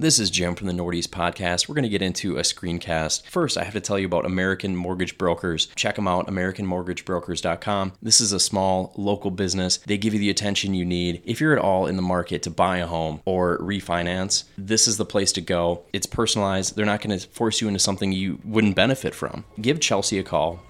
This is Jim from the Northeast Podcast. We're going to get into a screencast. First, I have to tell you about American Mortgage Brokers. Check them out, AmericanMortgageBrokers.com. This is a small local business. They give you the attention you need. If you're at all in the market to buy a home or refinance, this is the place to go. It's personalized. They're not going to force you into something you wouldn't benefit from. Give Chelsea a call,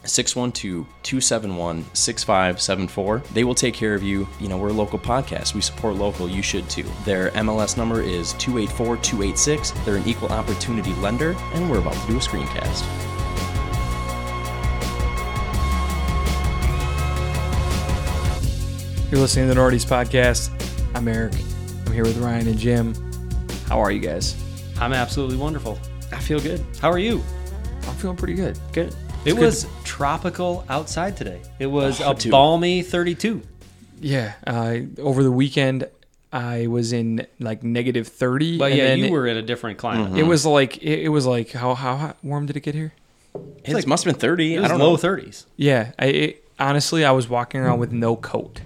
612-271-6574. They will take care of you. You know, we're a local podcast. We support local. You should too. Their MLS number is 284-286. They're an equal opportunity lender, and we're about to do a screencast. You're listening to the Northeast Podcast. I'm Eric. I'm here with Ryan and Jim. How are you guys? I'm absolutely wonderful. I feel good. How are you? I'm feeling pretty good. Good. It was tropical outside today. It was dude. balmy 32. Yeah. Over the weekend, I was in like negative 30. But and yeah, then you were in a different climate. It was like how warm did it get here? It must have been 30. It was I don't low know. 30s. Yeah. Honestly, I was walking around with no coat.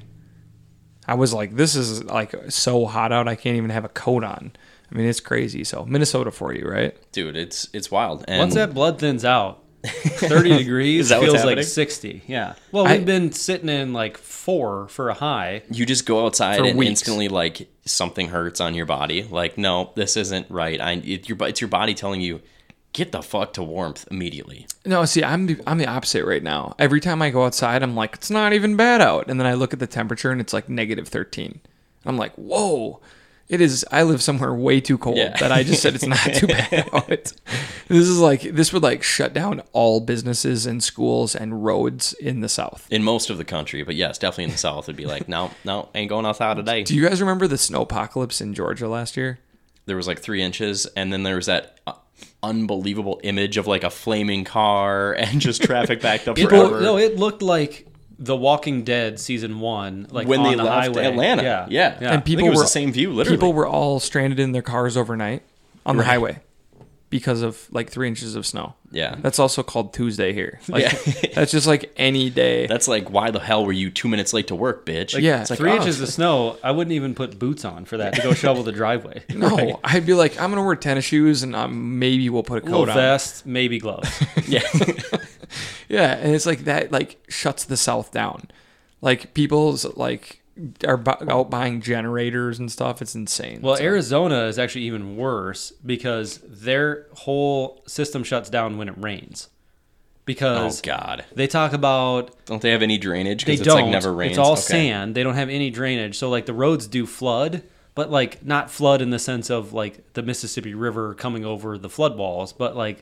I was like, this is like so hot out. I can't even have a coat on. I mean, it's crazy. So Minnesota for you, right? Dude, it's wild. And Once that blood thins out, 30 degrees Is that what's feels like happening? 60. Yeah. Well, we've been sitting in like 4 for a high. you just go outside For and weeks. instantly like something hurts on your body. Like, no, this isn't right. It's your body telling you, get the fuck to warmth immediately. No, see, I'm the opposite right now. Every time I go outside, I'm like, it's not even bad out. And then I look at the temperature and it's like negative 13. I'm like, whoa, it is. I live somewhere way too cold that I just said it's not too bad out. This would like shut down all businesses and schools and roads in the South. In most of the country, but yes, definitely in the South, it'd be like, no, ain't going outside today. Do you guys remember the snowpocalypse in Georgia last year? There was like 3 inches, and then there was that unbelievable image of like a flaming car and just traffic backed up forever. No, it looked like The Walking Dead season 1, like when on they the left highway. Atlanta. Yeah. And people I think it was were the same view, literally. People were all stranded in their cars overnight on the highway because of like 3 inches of snow. Yeah. That's also called Tuesday here. Like, Yeah. that's just like any day. That's like, why the hell were you 2 minutes late to work, bitch? Like, yeah. It's like, 3 oh, inches of snow, I wouldn't even put boots on for that to go shovel the driveway. No, I'd be like, I'm gonna wear tennis shoes and maybe we'll put a Little coat on. vest, maybe gloves. Yeah. Yeah, and it's like that like shuts the South down. Like people's like are out buying generators and stuff. It's insane. Well, So- Arizona is actually even worse because their whole system shuts down when it rains. Oh, Because God. they talk about Don't they have any drainage? they Because it's don't. like never rains. It's all Okay. sand. They don't have any drainage. So like the roads do flood, but like not flood in the sense of like the Mississippi River coming over the flood walls, but like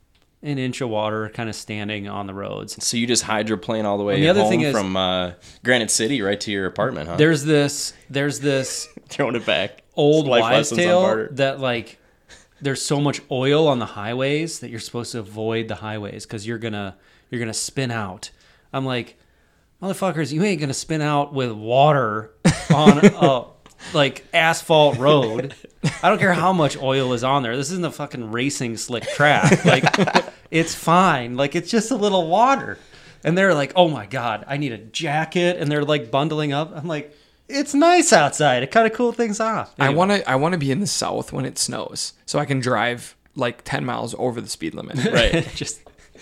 an inch of water kind of standing on the roads. So you just hydroplane all the way And the other home thing is- from Granite City right to your apartment, huh? There's this Throwing it back. old Life wives' lessons on tale barter. that like there's so much oil on the highways that you're supposed to avoid the highways because you're gonna spin out. I'm like, motherfuckers, you ain't gonna spin out with water on a like asphalt road. I don't care how much oil is on there. This isn't a fucking racing slick track. Like it's fine. Like it's just a little water. And they're like, oh my God, I need a jacket. And they're like bundling up. I'm like, it's nice outside. It kind of cool things off. Anyway. I want to be in the South when it snows so I can drive like 10 miles over the speed limit. Right. just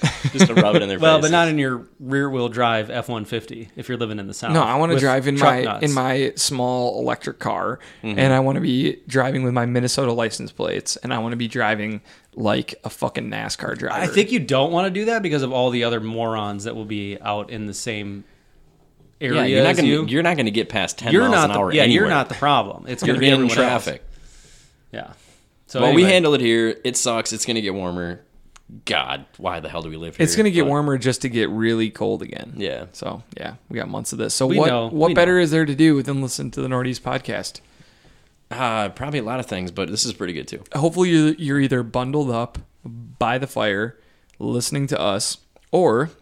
to rub it in their Well, faces. but not in your rear-wheel drive F-150 if you're living in the South. No, I want to with drive in truck nuts. my small electric car, Mm-hmm. and I want to be driving with my Minnesota license plates, and I want to be driving like a fucking NASCAR driver. I think you don't want to do that because of all the other morons that will be out in the same area yeah, as you. you're not gonna get past 10 You're miles not an hour the, yeah, anywhere. you're not the problem. It's going You're to be in everyone traffic. else. Yeah. So Well, we anyway. handle it here. It sucks. It's gonna get warmer. God, why the hell do we live here? it's going to get But- warmer just to get really cold again. Yeah. So yeah, we got months of this. So We know, what we better is there to do than listen to the Northeast Podcast? Probably a lot of things, but this is pretty good too. Hopefully you're either bundled up by the fire, listening to us, or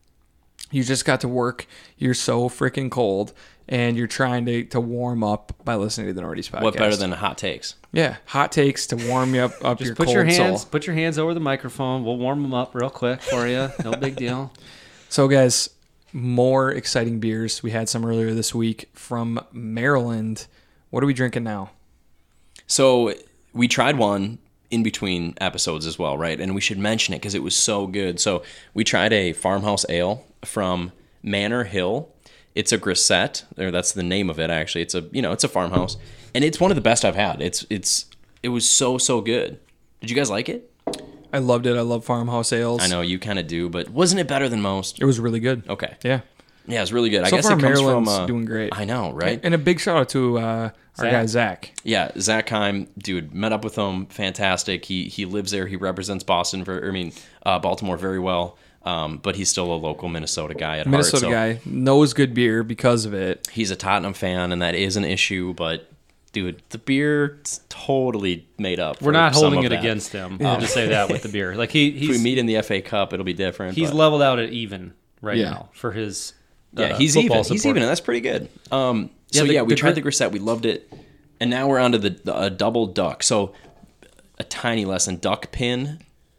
you just got to work. You're so freaking cold, and you're trying to warm up by listening to the Northeast Podcast. What better than hot takes? Yeah, hot takes to warm you up Just your put cold your hands soul. put your hands over the microphone. We'll warm them up real quick for you. No big deal. So, guys, more exciting beers. We had some earlier this week from Maryland. What are we drinking now? So we tried one in between episodes as well, right? And we should mention it because it was so good. So we tried a farmhouse ale from Manor Hill. It's a grisette, or that's the name of it actually. It's a farmhouse, and it's one of the best I've had. It was so good. Did you guys like it? I loved it. I love farmhouse ales. I know you kind of do, but wasn't it better than most? It was really good. Okay. Yeah. Yeah, it's really good. So I guess far, it comes Maryland's from doing great. I know, right? And a big shout out to our guy Zach. Yeah, Zach Heim, dude, met up with him, fantastic. He lives there. He represents Baltimore very well. But he's still a local Minnesota guy at Minnesota heart. guy knows good beer because of it. He's a Tottenham fan, and that is an issue. But dude, the beer's totally made up. We're not some holding of it that. against him. I'll just say that with the beer. Like If we meet in the FA Cup, it'll be different. he's but- leveled out at even now for his. Yeah, he's football even. He's support. even, and that's pretty good. We the tried the grisette. We loved it, and now we're on to the double duck. So, a tiny lesson: duck pin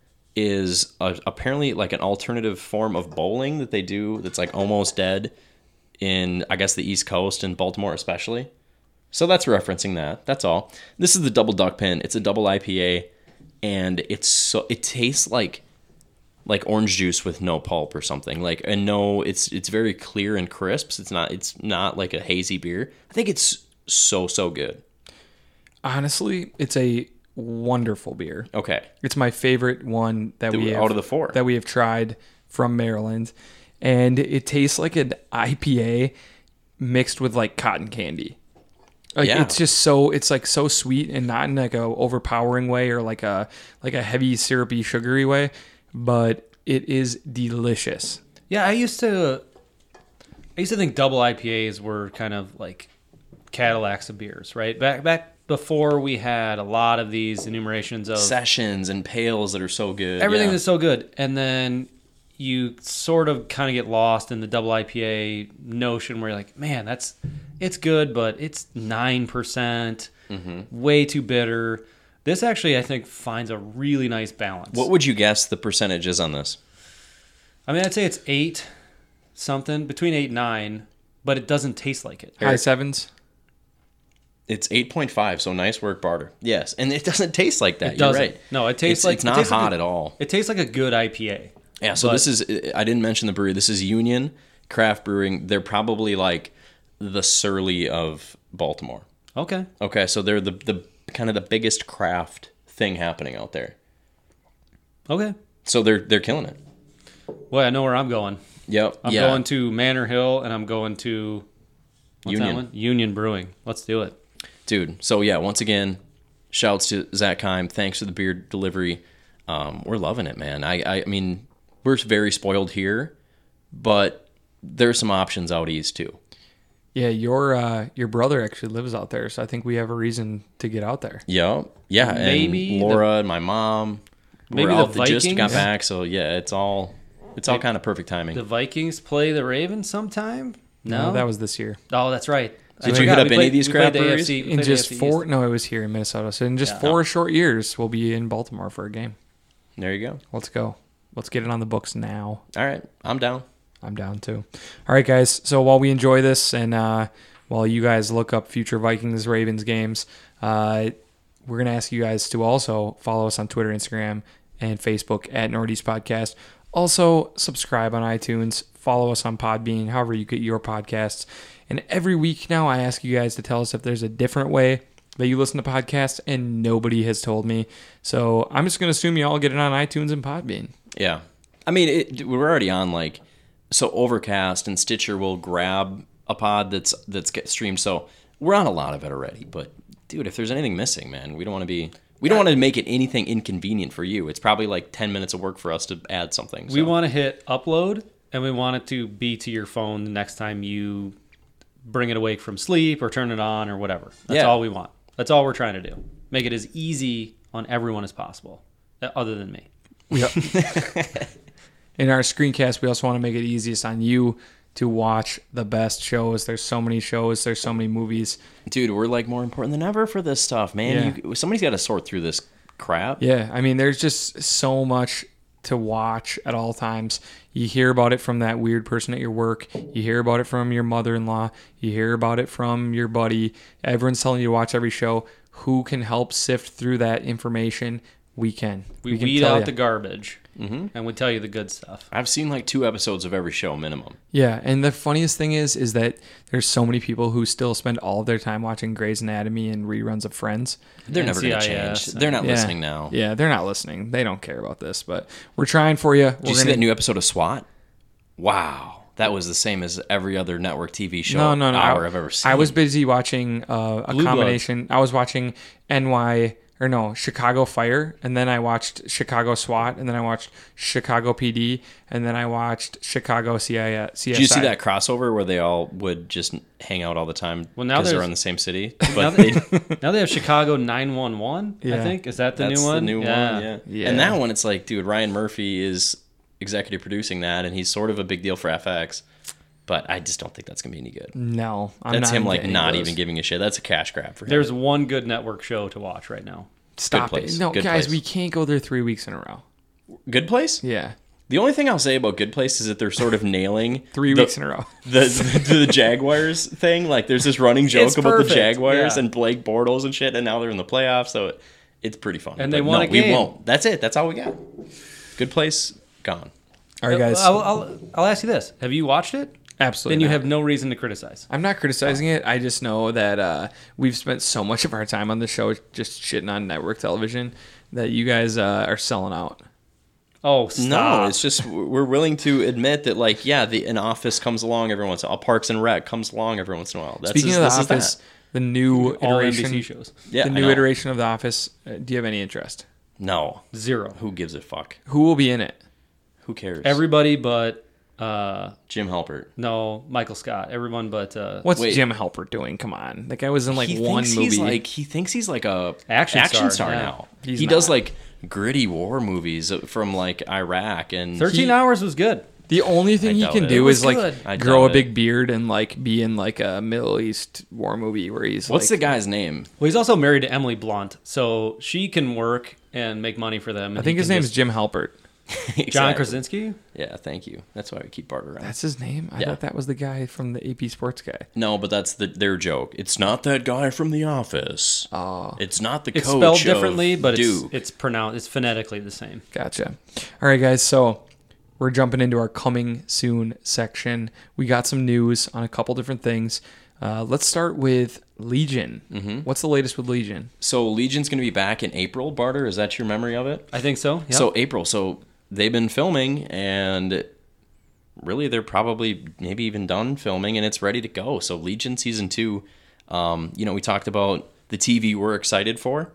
is apparently like an alternative form of bowling that they do. That's like almost dead in, I guess, the East Coast and Baltimore especially. So that's referencing that. That's all. This is the double duck pin. It's a double IPA, and it tastes like orange juice with no pulp or something. It's very clear and crisp. It's not like a hazy beer. I think it's so good. Honestly, it's a wonderful beer. Okay. It's my favorite one that we have, out of the four that we have tried from Maryland, and it tastes like an IPA mixed with like cotton candy. Like it's just so sweet and not in like a overpowering way or like a heavy syrupy sugary way, but it is delicious. Yeah, I used to think double IPAs were kind of like Cadillacs of beers, right? Back before we had a lot of these enumerations of sessions and pails that are so good. everything yeah. that's so good, and then you sort of kind of get lost in the double IPA notion where you're like, man, it's good, but it's 9%, way too bitter. This actually, I think, finds a really nice balance. What would you guess the percentage is on this? I mean, I'd say it's 8 something, between 8 and 9, but it doesn't taste like it. High sevens. It's 8.5, so nice work, Barter. Yes, and it doesn't taste like that. It doesn't. You're right. No, it tastes it's not hot at all. It tastes like a good IPA. Yeah, so this is, I didn't mention the brewery. This is Union Craft Brewing. They're probably like the Surly of Baltimore. Okay. Okay, so they're the kind of the biggest craft thing happening out there. Okay. So they're killing it. Well, I know where I'm going. Yep. I'm going to Manor Hill, and I'm going to Union Brewing. Let's do it. Dude, so yeah, once again, shouts to Zach Heim. Thanks for the beer delivery. We're loving it, man. I mean, we're very spoiled here, but there's some options out east too. Yeah, your brother actually lives out there, so I think we have a reason to get out there. Yeah, yeah. Maybe and Laura and my mom maybe were out the just got Vikings? back, so yeah, it's all kind of perfect timing. The Vikings play the Ravens sometime? No, that was this year. Oh, that's right. Did you hit up any of these craft breweries? In just four, no, it was here in Minnesota. So in just 4 short years, we'll be in Baltimore for a game. There you go. Let's go. Let's get it on the books now. All right, I'm down. I'm down too. All right, guys. So while we enjoy this and while you guys look up future Vikings-Ravens games, we're going to ask you guys to also follow us on Twitter, Instagram, and Facebook at Northeast Podcast. Also, subscribe on iTunes. Follow us on Podbean, however you get your podcasts. And every week now, I ask you guys to tell us if there's a different way that you listen to podcasts, and nobody has told me. So I'm just going to assume you all get it on iTunes and Podbean. Yeah. I mean, we're already on so Overcast and Stitcher will grab a pod that's get streamed. So we're on a lot of it already. But dude, if there's anything missing, man, we don't want to make it anything inconvenient for you. It's probably like 10 minutes of work for us to add something. So. We want to hit upload, and we want it to be to your phone the next time you bring it awake from sleep or turn it on or whatever. That's all we want. That's all we're trying to do. Make it as easy on everyone as possible, other than me. Yep. In our screencast, we also want to make it easiest on you to watch the best shows. There's so many shows. There's so many movies. Dude, we're more important than ever for this stuff, man. Yeah. Somebody's got to sort through this crap. Yeah, I mean, there's just so much to watch at all times. You hear about it from that weird person at your work. You hear about it from your mother-in-law. You hear about it from your buddy. Everyone's telling you to watch every show. who can help sift through that information, we can. We can weed tell out ya. the garbage, and we tell you the good stuff. I've seen like 2 episodes of every show minimum. Yeah, and the funniest thing is that there's so many people who still spend all of their time watching Grey's Anatomy and reruns of Friends. They're never going to change. They're not listening now. Yeah, they're not listening. They don't care about this, but we're trying for you. Did you see that new episode of SWAT? Wow. That was the same as every other network TV show No. I've ever seen. I was busy watching a combination. I was watching Chicago Fire, and then I watched Chicago SWAT, and then I watched Chicago PD, and then I watched Chicago CSI. Did you see that crossover where they all would just hang out all the time because they're in the same city? But now they have Chicago 911, I think. Is that the new one? That's the new one, yeah. And that one, it's like, dude, Ryan Murphy is executive producing that, and he's sort of a big deal for FX. But I just don't think that's gonna be any good. No, that's him like not even giving a shit. That's a cash grab for him. There's one good network show to watch right now. Stop it! No, Good guys, Place. we can't go there 3 weeks in a row. Good Place? Yeah, The only thing I'll say about Good Place is that they're sort of nailing 3 weeks in a row. The Jaguars thing. Like, there's this running joke about the Jaguars and Blake Bortles and shit, and now they're in the playoffs, so it's pretty fun. And they won a game. We won't. That's it. That's all we got. Good Place, gone. All right, guys. I'll ask you this: have you watched it? Absolutely. Then you not. have no reason to criticize. I'm not criticizing it. I just know that we've spent so much of our time on the show just shitting on network television that you guys are selling out. Oh, stop. No, it's just we're willing to admit that, like, yeah, an Office comes along every once in a while. Parks and Rec comes along every once in a while. Speaking of The Office, the new all iteration, NBC shows. Yeah, the new iteration of The Office, do you have any interest? No. Zero. Who gives a fuck? Who will be in it? Who cares? Everybody but Jim Halpert. no, Michael Scott. Everyone but What's Jim Halpert doing? Come on, that guy was in one movie. He thinks he's like a action star now. He's he not. does like gritty war movies from like Iraq and 13 Hours was good. The only thing he doubt can it. do It was is like good. I grow a doubt big it. beard and like be in like a Middle East war movie where he's What's like, the guy's name? Well, he's also married to Emily Blunt, so she can work and make money for them. I think his name is Jim Halpert. John Exactly. Krasinski. Yeah, thank you. That's why we keep Bart around. That's his name. I Yeah. thought that was the guy from the AP Sports guy. No, but that's their joke. It's not that guy from The Office. Oh, It's not the It's coach spelled of differently, but Duke. it's pronounced. It's phonetically the same. gotcha. All right, guys. So we're jumping into our coming soon section. We got some news on a couple different things. Let's start with Legion. Mm-hmm. What's the latest with Legion? So Legion's going to be back in April, Barter. Is that your memory of it? I think so. Yep. So April. So they've been filming, and really they're probably maybe even done filming, and it's ready to go. So Legion season 2. We talked about the TV we're excited for.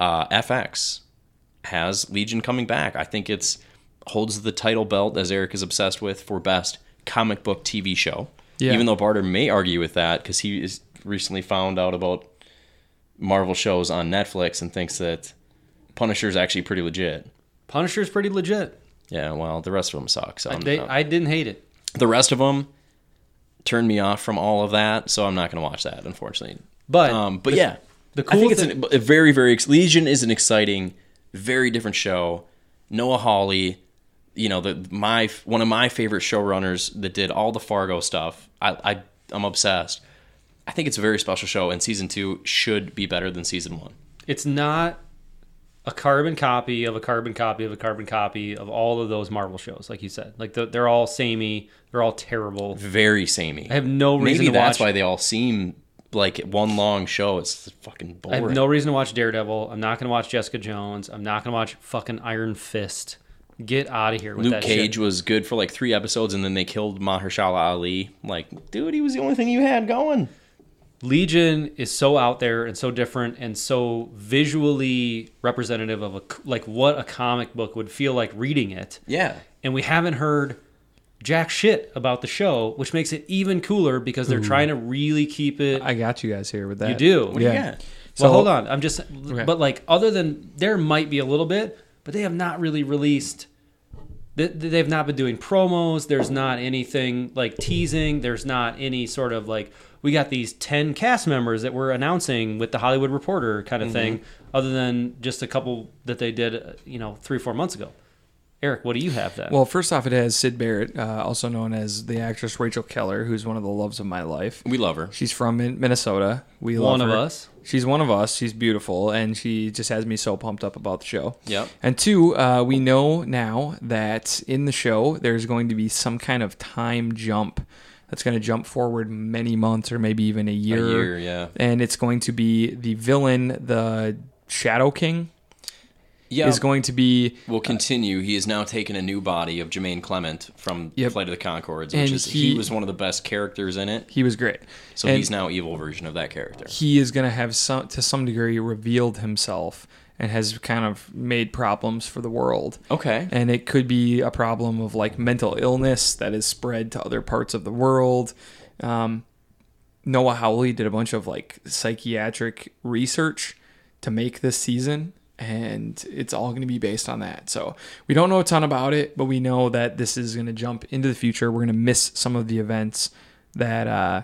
FX has Legion coming back. I think it's holds the title belt, as Eric is obsessed with, for best comic book TV show. Yeah. Even though Barter may argue with that because he is recently found out about Marvel shows on Netflix and thinks that Punisher's actually pretty legit. Punisher's pretty legit. Yeah, well, the rest of them suck. So I didn't hate it. the rest of them turned me off from all of that, so I'm not going to watch that, unfortunately. But Yeah, the I cool think thing, it's a very, very Legion is an exciting, very different show. Noah Hawley, one of my favorite showrunners that did all the Fargo stuff. I'm obsessed. I think it's a very special show, and season 2 should be better than season 1. it's not a carbon copy of a carbon copy of a carbon copy of all of those Marvel shows, like you said. Like they're all samey. They're all terrible. Very samey. I have no reason Maybe to that's watch. why they all seem like one long show. It's fucking I boring. have no reason to watch Daredevil. I'm not going to watch Jessica Jones. I'm not going to watch fucking Iron Fist. Get out of here with Luke that Cage shit. was good for like 3 episodes, and then they killed Mahershala Ali. Like, dude, he was the only thing you had going. Legion is so out there and so different and so visually representative of what a comic book would feel like reading it. Yeah. And we haven't heard jack shit about the show, which makes it even cooler because they're trying to really keep it. I got you guys here with that. You do. What do you got? Well, hold on. I'm just, but like, other than there might be a little bit, but they have not really released. They've not been doing promos. There's not anything like teasing. There's not any sort of like, we got these 10 cast members that we're announcing with the Hollywood Reporter kind of thing, other than just a couple that they did, 3-4 months ago. Eric, what do you have then? Well, first off, it has Syd Barrett, also known as the actress Rachel Keller, who's one of the loves of my life. We love her. She's from Minnesota. We love one her. of us. She's one of us. She's beautiful, and she just has me so pumped up about the show. Yep. And two, we know now that in the show there's going to be some kind of time jump that's going to jump forward many months or maybe even a year. A year, yeah. And it's going to be the villain, the Shadow King. Yeah. Is going to be... We'll continue. He has now taken a new body of Jermaine Clement from Flight of the Conchords, And which is he was one of the best characters in it. He was great. So And he's now evil version of that character. he is going to have to some degree revealed himself and has kind of made problems for the world. Okay. And it could be a problem of like mental illness that is spread to other parts of the world. Noah Hawley did a bunch of like psychiatric research to make this season, and it's all going to be based on that. So we don't know a ton about it, but we know that this is going to jump into the future. We're going to miss some of the events that,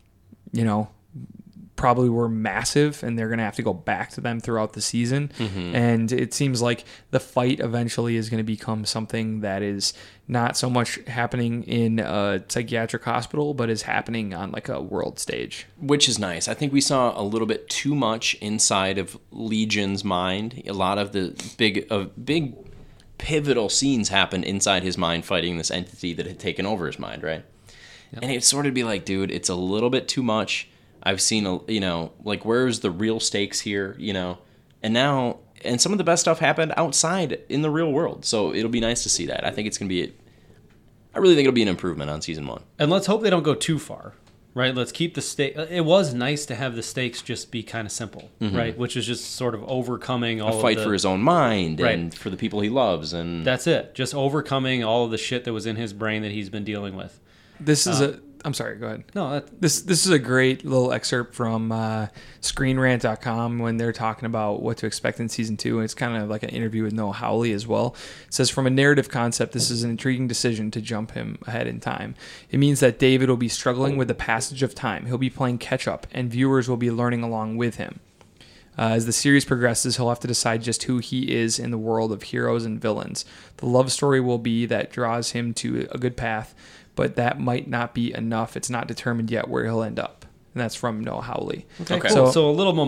probably were massive, and they're going to have to go back to them throughout the season. Mm-hmm. And it seems like the fight eventually is going to become something that is not so much happening in a psychiatric hospital, but is happening on like a world stage. Which is nice. I think we saw a little bit too much inside of Legion's mind. A lot of the big pivotal scenes happened inside his mind fighting this entity that had taken over his mind, right? Yep. And it'd sort of be like, dude, it's a little bit too much. I've seen, like, where's the real stakes here, And now, and some of the best stuff happened outside in the real world. So it'll be nice to see that. I think it's going to be, I really think it'll be an improvement on season 1. And let's hope they don't go too far, right? Let's keep the stake. It was nice to have the stakes just be kind of simple, right? Which is just sort of overcoming all a fight of for his own mind and for the people he loves. And that's it. Just overcoming all of the shit that was in his brain that he's been dealing with. This is I'm sorry, go ahead. No, this is a great little excerpt from ScreenRant.com when they're talking about what to expect in season 2. And it's kind of like an interview with Noah Hawley as well. It says, from a narrative concept, this is an intriguing decision to jump him ahead in time. It means that David will be struggling with the passage of time. He'll be playing catch up, and viewers will be learning along with him. As the series progresses, he'll have to decide just who he is in the world of heroes and villains. The love story will be that draws him to a good path, but that might not be enough. It's not determined yet where he'll end up. And that's from Noah Hawley. Okay. Cool. So a little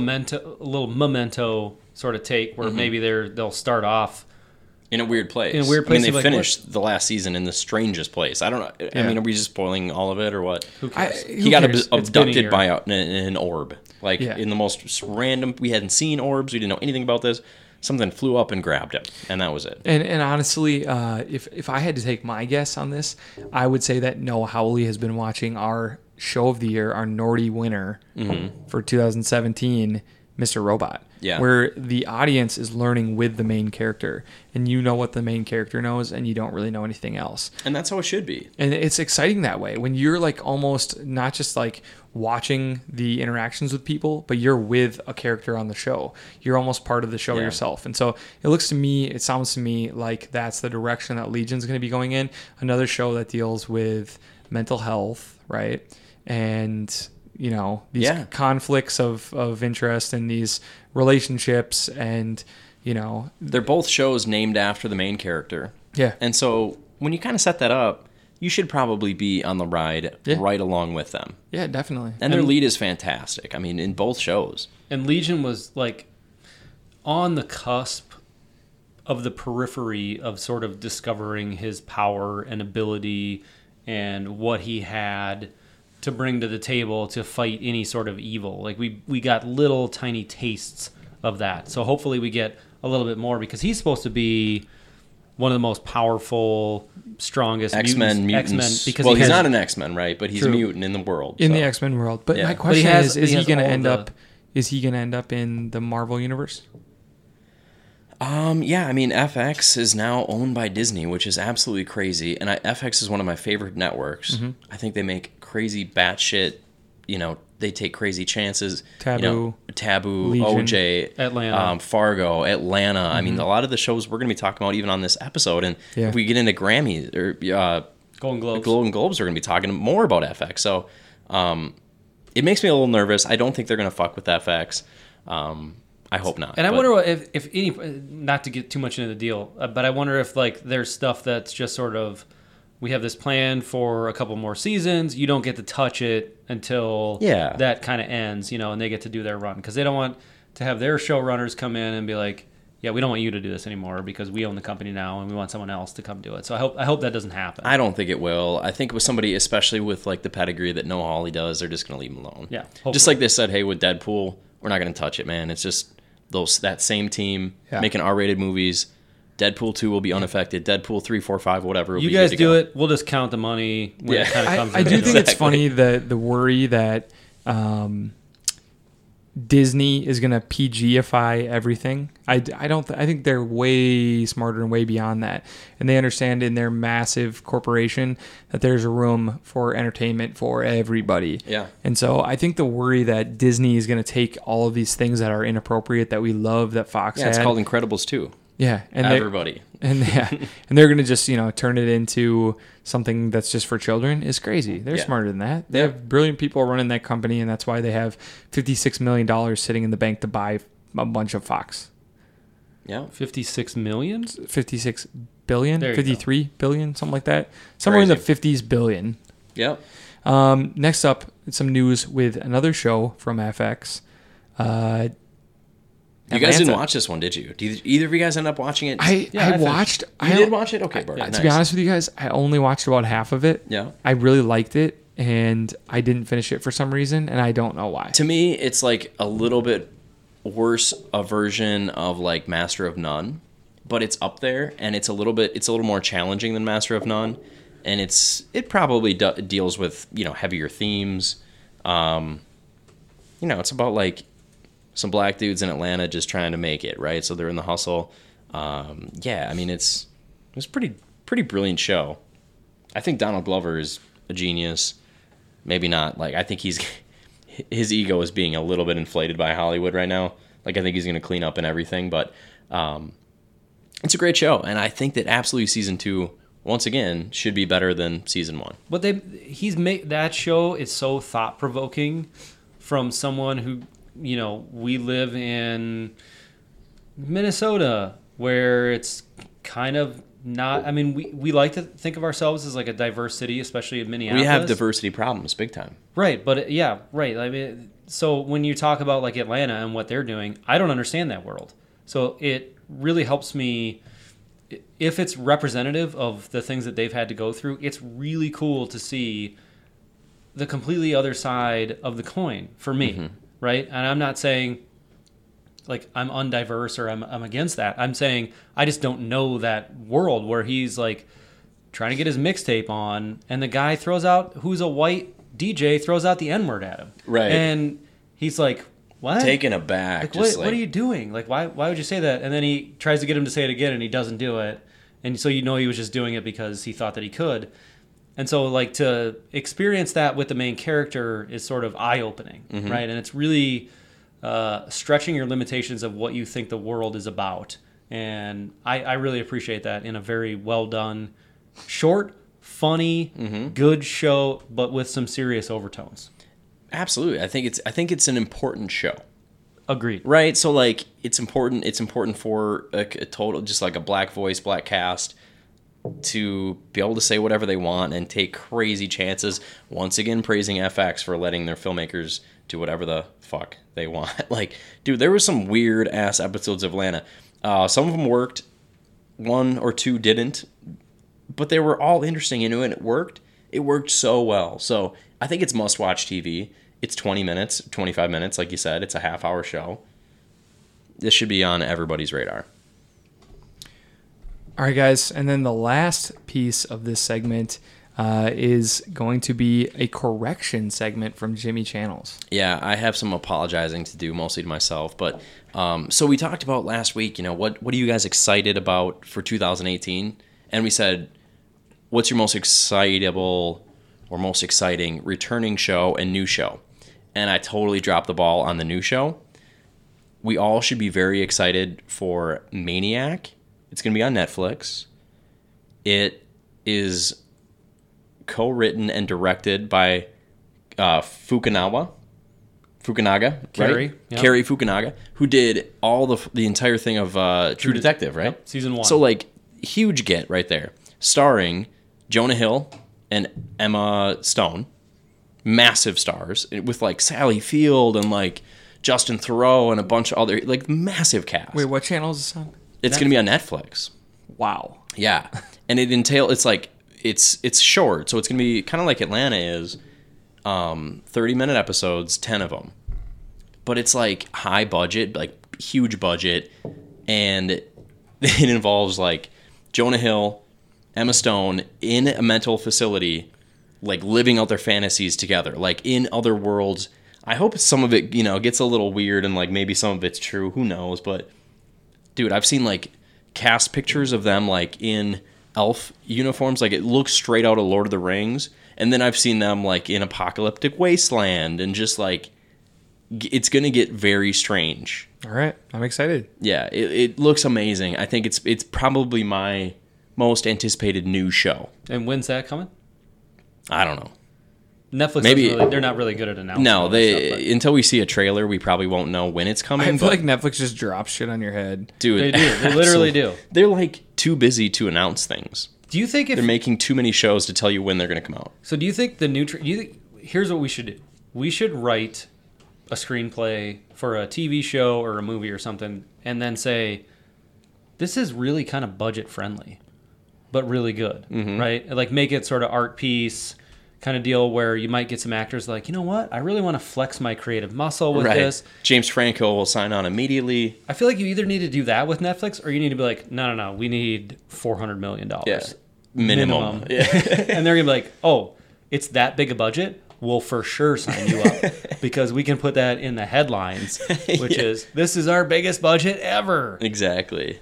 memento sort of take where maybe they'll start off in a weird place. In a weird place. I mean, they finished the last season in the strangest place. I don't know. Yeah. I mean, are we just spoiling all of it or what? Who cares? He got abducted by an orb. Like, in the most random... We hadn't seen orbs. We didn't know anything about this. Something flew up and grabbed him, and that was it. And honestly, if I had to take my guess on this, I would say that Noah Hawley has been watching our show of the year, our Nordy winner for 2017, Mr. Robot. Yeah. Where the audience is learning with the main character, and you know what the main character knows, and you don't really know anything else. And that's how it should be. And it's exciting that way when you're like almost not just like watching the interactions with people, but you're with a character on the show. You're almost part of the show yourself. And so it sounds to me like that's the direction that Legion's going to be going in. Another show that deals with mental health, right? And these conflicts of interest and these relationships, and they're both shows named after the main character. Yeah. And so when you kind of set that up, you should probably be on the ride right along with them. Yeah, definitely. And their lead is fantastic. I mean, in both shows. And Legion was like on the cusp of the periphery of sort of discovering his power and ability and what he had to bring to the table to fight any sort of evil. Like we got little tiny tastes of that. So hopefully we get a little bit more, because he's supposed to be one of the most powerful, strongest X-Men mutants. Because he's not an X-Men, right? But he's a mutant in the world. In the X-Men world. But my question is he going to end up? Is he going to end up in the Marvel universe? Yeah, I mean, FX is now owned by Disney, which is absolutely crazy. And FX is one of my favorite networks. Mm-hmm. I think they make crazy batshit, they take crazy chances. Taboo, Legion, OJ, Atlanta, Fargo, Atlanta. Mm-hmm. I mean, a lot of the shows we're going to be talking about even on this episode. And if we get into Grammys or Golden Globes, we're going to be talking more about FX. So it makes me a little nervous. I don't think they're going to fuck with FX. I hope not. And I wonder if any, not to get too much into the deal, but I wonder if like there's stuff that's just sort of, we have this plan for a couple more seasons. You don't get to touch it until that kind of ends, and they get to do their run, because they don't want to have their showrunners come in and be like, yeah, we don't want you to do this anymore because we own the company now and we want someone else to come do it. So I hope that doesn't happen. I don't think it will. I think with somebody, especially with like the pedigree that Noah Hawley does, they're just going to leave him alone. Yeah. Hopefully. Just like they said, hey, with Deadpool, we're not going to touch it, man. It's just that same team making R-rated movies. Deadpool 2 will be unaffected. Deadpool 3, 4, 5, whatever. You guys do it. We'll just count the money when it kind of comes. I do think it's funny the worry that Disney is going to PG-ify everything. I think they're way smarter and way beyond that. And they understand in their massive corporation that there's a room for entertainment for everybody. Yeah. And so I think the worry that Disney is going to take all of these things that are inappropriate that we love that Fox had. It's called Incredibles 2. Yeah. And everybody. And they're going to just, turn it into something that's just for children is crazy. They're smarter than that. They have brilliant people running that company, and that's why they have $56 million sitting in the bank to buy a bunch of Fox. Yeah. 56 million? 56 billion? There you 53 billion, something like that. Somewhere Crazy. in the 50s billion. Yep. Next up, some news with another show from FX. You guys didn't watch this one, did you? Did either of you guys end up watching it? I watched. You did watch it? Okay, Bart. To be honest with you guys, I only watched about half of it. Yeah. I really liked it, and I didn't finish it for some reason, and I don't know why. To me, it's like a little bit worse a version of like Master of None, but it's up there, and it's a little more challenging than Master of None, and it probably deals with heavier themes. It's about like some black dudes in Atlanta just trying to make it, right? So they're in the hustle. It was pretty brilliant show. I think Donald Glover is a genius. Maybe not. Like, I think his ego is being a little bit inflated by Hollywood right now. Like, I think he's going to clean up and everything, but it's a great show, and I think that absolutely season 2, once again, should be better than season 1. But he's made that show is so thought provoking from someone who. We live in Minnesota where it's kind of not, I mean, we like to think of ourselves as like a diverse city, especially in Minneapolis. We have diversity problems big time. Right. But right. I mean, so when you talk about like Atlanta and what they're doing, I don't understand that world. So it really helps me. If it's representative of the things that they've had to go through, it's really cool to see the completely other side of the coin for me. Mm-hmm. Right? And I'm not saying like I'm undiverse or I'm against that. I'm saying I just don't know that world where he's like trying to get his mixtape on and the guy who's a white DJ throws out the N-word at him. Right. And he's like, what? Taken aback. Like, what are you doing? Like, why would you say that? And then he tries to get him to say it again and he doesn't do it. And so he was just doing it because he thought that he could. And so, like, to experience that with the main character is sort of eye-opening, mm-hmm. right? And it's really stretching your limitations of what you think the world is about. And I really appreciate that in a very well-done, short, funny, mm-hmm. good show, but with some serious overtones. Absolutely. I think it's an important show. Agreed. Right? So, like, it's important for a total, just like a black voice, black cast, to be able to say whatever they want and take crazy chances. Once again, praising FX for letting their filmmakers do whatever the fuck they want. Like, dude, there were some weird ass episodes of Atlanta. Some of them worked, 1 or 2 didn't, but they were all interesting, and it worked. It worked so well. So I think it's must-watch TV. It's 20 minutes, 25 minutes, like you said. It's a half-hour show. This should be on everybody's radar. All right, guys, and then the last piece of this segment is going to be a correction segment from Jimmy Channels. Yeah, I have some apologizing to do, mostly to myself. But so we talked about last week, what are you guys excited about for 2018? And we said, what's your most excitable or most exciting returning show and new show? And I totally dropped the ball on the new show. We all should be very excited for Maniac. It's going to be on Netflix. It is co-written and directed by Fukunaga. Fukunaga, Cary, right? yep. Cary Fukunaga, who did all the entire thing of True Detective, right? Yep, season 1. So like huge get right there, starring Jonah Hill and Emma Stone, massive stars with like Sally Field and like Justin Theroux and a bunch of other like massive cast. Wait, what channel is this on? It's going to be on Netflix. Wow. Yeah, and it's like it's short, so it's going to be kind of like Atlanta is, 30-minute episodes, 10 of them, but it's like high budget, like huge budget, and it involves like Jonah Hill, Emma Stone in a mental facility, like living out their fantasies together, like in other worlds. I hope some of it, gets a little weird and like maybe some of it's true. Who knows? But dude, I've seen like cast pictures of them like in elf uniforms. Like it looks straight out of Lord of the Rings. And then I've seen them like in Apocalyptic Wasteland and just like it's going to get very strange. All right. I'm excited. Yeah, it looks amazing. I think it's probably my most anticipated new show. And when's that coming? I don't know. Netflix, Maybe they're not really good at announcing. No, stuff, until we see a trailer, we probably won't know when it's coming. I feel like Netflix just drops shit on your head. Dude, they do. They literally do. They're like too busy to announce things. Do you think They're making too many shows to tell you when they're going to come out? So do you think the new? Here's what we should do. We should write a screenplay for a TV show or a movie or something, and then say, this is really kind of budget friendly, but really good, right? Like make it sort of art piece kind of deal where you might get some actors like, you know what? I really want to flex my creative muscle with this. James Franco will sign on immediately. I feel like you either need to do that with Netflix or you need to be like, no, we need $400 million. Yeah. Minimum. Yeah. And they're going to be like, oh, it's that big a budget? We'll for sure sign you up because we can put that in the headlines, which is, this is our biggest budget ever. Exactly.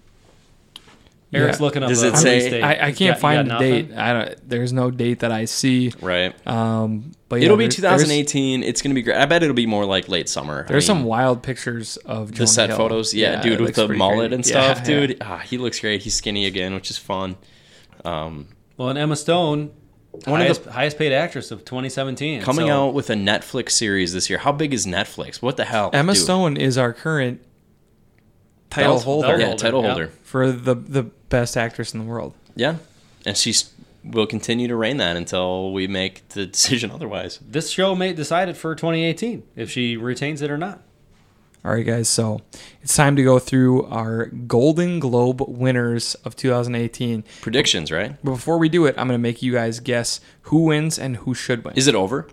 Eric's looking up. Does the it release say- date. I can't find the nothing? date. There's no date that I see. Right. But It'll be there's 2018. It's going to be great. I bet it'll be more like late summer. There's some wild pictures of Jonah the set Hill. photos. Yeah, dude, it with looks the pretty mullet great. and stuff, Yeah, dude. yeah. He looks great. He's skinny again, which is fun. Well, and Emma Stone, highest paid actress of 2017. Coming out with a Netflix series this year. How big is Netflix? What the hell? Emma dude? Stone is our current title holder Yeah, title yeah. holder. for the best actress in the world. Yeah. And she will continue to reign that until we make the decision otherwise. This show may decide it for 2018 if she retains it or not. All right, guys. So it's time to go through our Golden Globe winners of 2018. Predictions, right? But before we do it, I'm going to make you guys guess who wins and who should win. Is it over?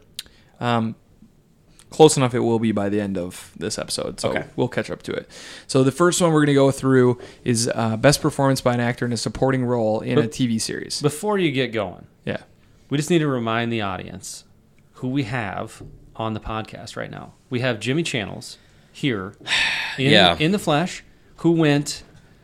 Close enough it will be by the end of this episode, so Okay. we'll catch up to it. So the first one we're going to go through is best performance by an actor in a supporting role in a TV series. Before you get going, Yeah. we just need to remind the audience who we have on the podcast right now. We have Jimmy Channels here in the flesh, who went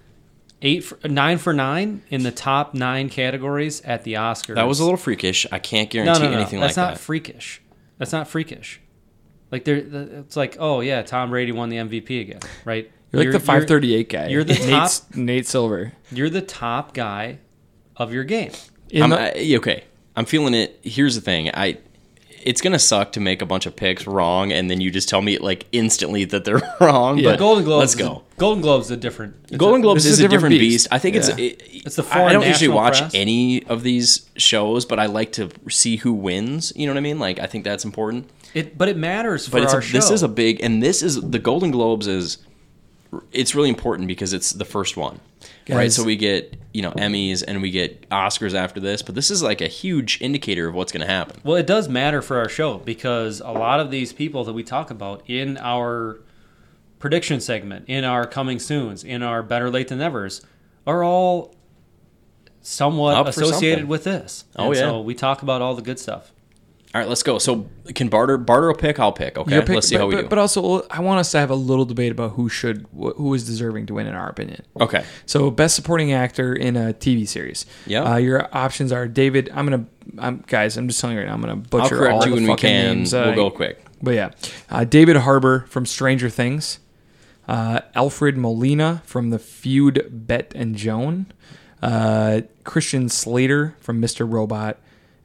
9 for 9 in the top 9 categories at the Oscars. That was a little freakish. I can't guarantee anything like That's that. not freakish. That's not freakish. Like it's like, oh yeah, Tom Brady won the MVP again, right? You're like the 538 guy. You're the top. Nate Silver. You're the top guy of your game. Okay. I'm feeling it. Here's the thing. It's going to suck to make a bunch of picks wrong and then you just tell me like instantly that they're wrong. Yeah. But Golden Globes. let's go. Golden Globes is a different. Golden Globes this is is a a different different beast. beast. I think Yeah. It's the I foreign don't usually national watch press. any of these shows, but I like to see who wins. You know what I mean? Like I think that's important. But it matters for But our show. this is a big, and this is the Golden Globes it's really important because it's the first one, right? Guys. So we get Emmys and we get Oscars after this, but this is like a huge indicator of what's going to happen. Well, it does matter for our show because a lot of these people that we talk about in our prediction segment, in our coming soons, in our better late than nevers, are all somewhat Up for associated something. with this. Oh, And yeah. So we talk about all the good stuff. All right, let's go. So can Barter will pick? I'll pick. Okay, Your pick, let's see how we do. But also, I want us to have a little debate about who is deserving to win, in our opinion. Okay. So, best supporting actor in a TV series. Yeah. Your options are David. Guys, I'm just telling you right now, I'm gonna butcher I'll correct all you the when we fucking can. names. We'll go quick. But yeah, David Harbour from Stranger Things, Alfred Molina from The Feud, Bet and Joan, Christian Slater from Mr. Robot,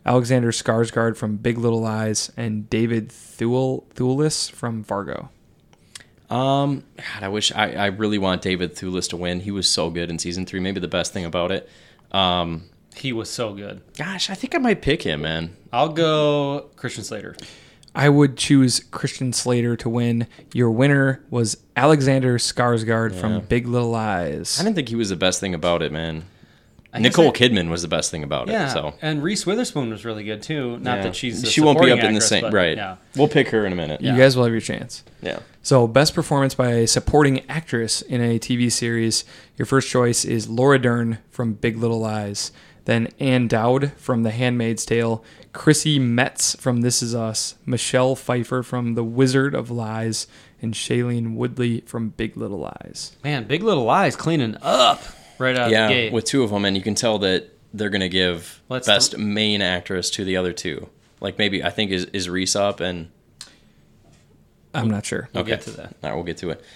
Alexander Skarsgård from Big Little Lies, and David Thewlis from Fargo. God, I really want David Thewlis to win. He was so good in season 3. Maybe the best thing about it. He was so good. Gosh, I think I might pick him, man. I'll go Christian Slater. I would choose Christian Slater to win. Your winner was Alexander Skarsgård from Big Little Lies. I didn't think he was the best thing about it, man. Nicole Kidman was the best thing about it. So. And Reese Witherspoon was really good too. Not that she won't be up actress, in the same but, right. Yeah. We'll pick her in a minute. You guys will have your chance. Yeah. So, best performance by a supporting actress in a TV series. Your first choice is Laura Dern from Big Little Lies. Then Ann Dowd from The Handmaid's Tale. Chrissy Metz from This Is Us. Michelle Pfeiffer from The Wizard of Lies. And Shailene Woodley from Big Little Lies. Man, Big Little Lies cleaning up right out of the gate. With 2 of them, and you can tell that they're going to give best main actress to the other 2. Like maybe, I think, is Reese up? And I'm not sure. We'll get to that. All right, we'll get to it.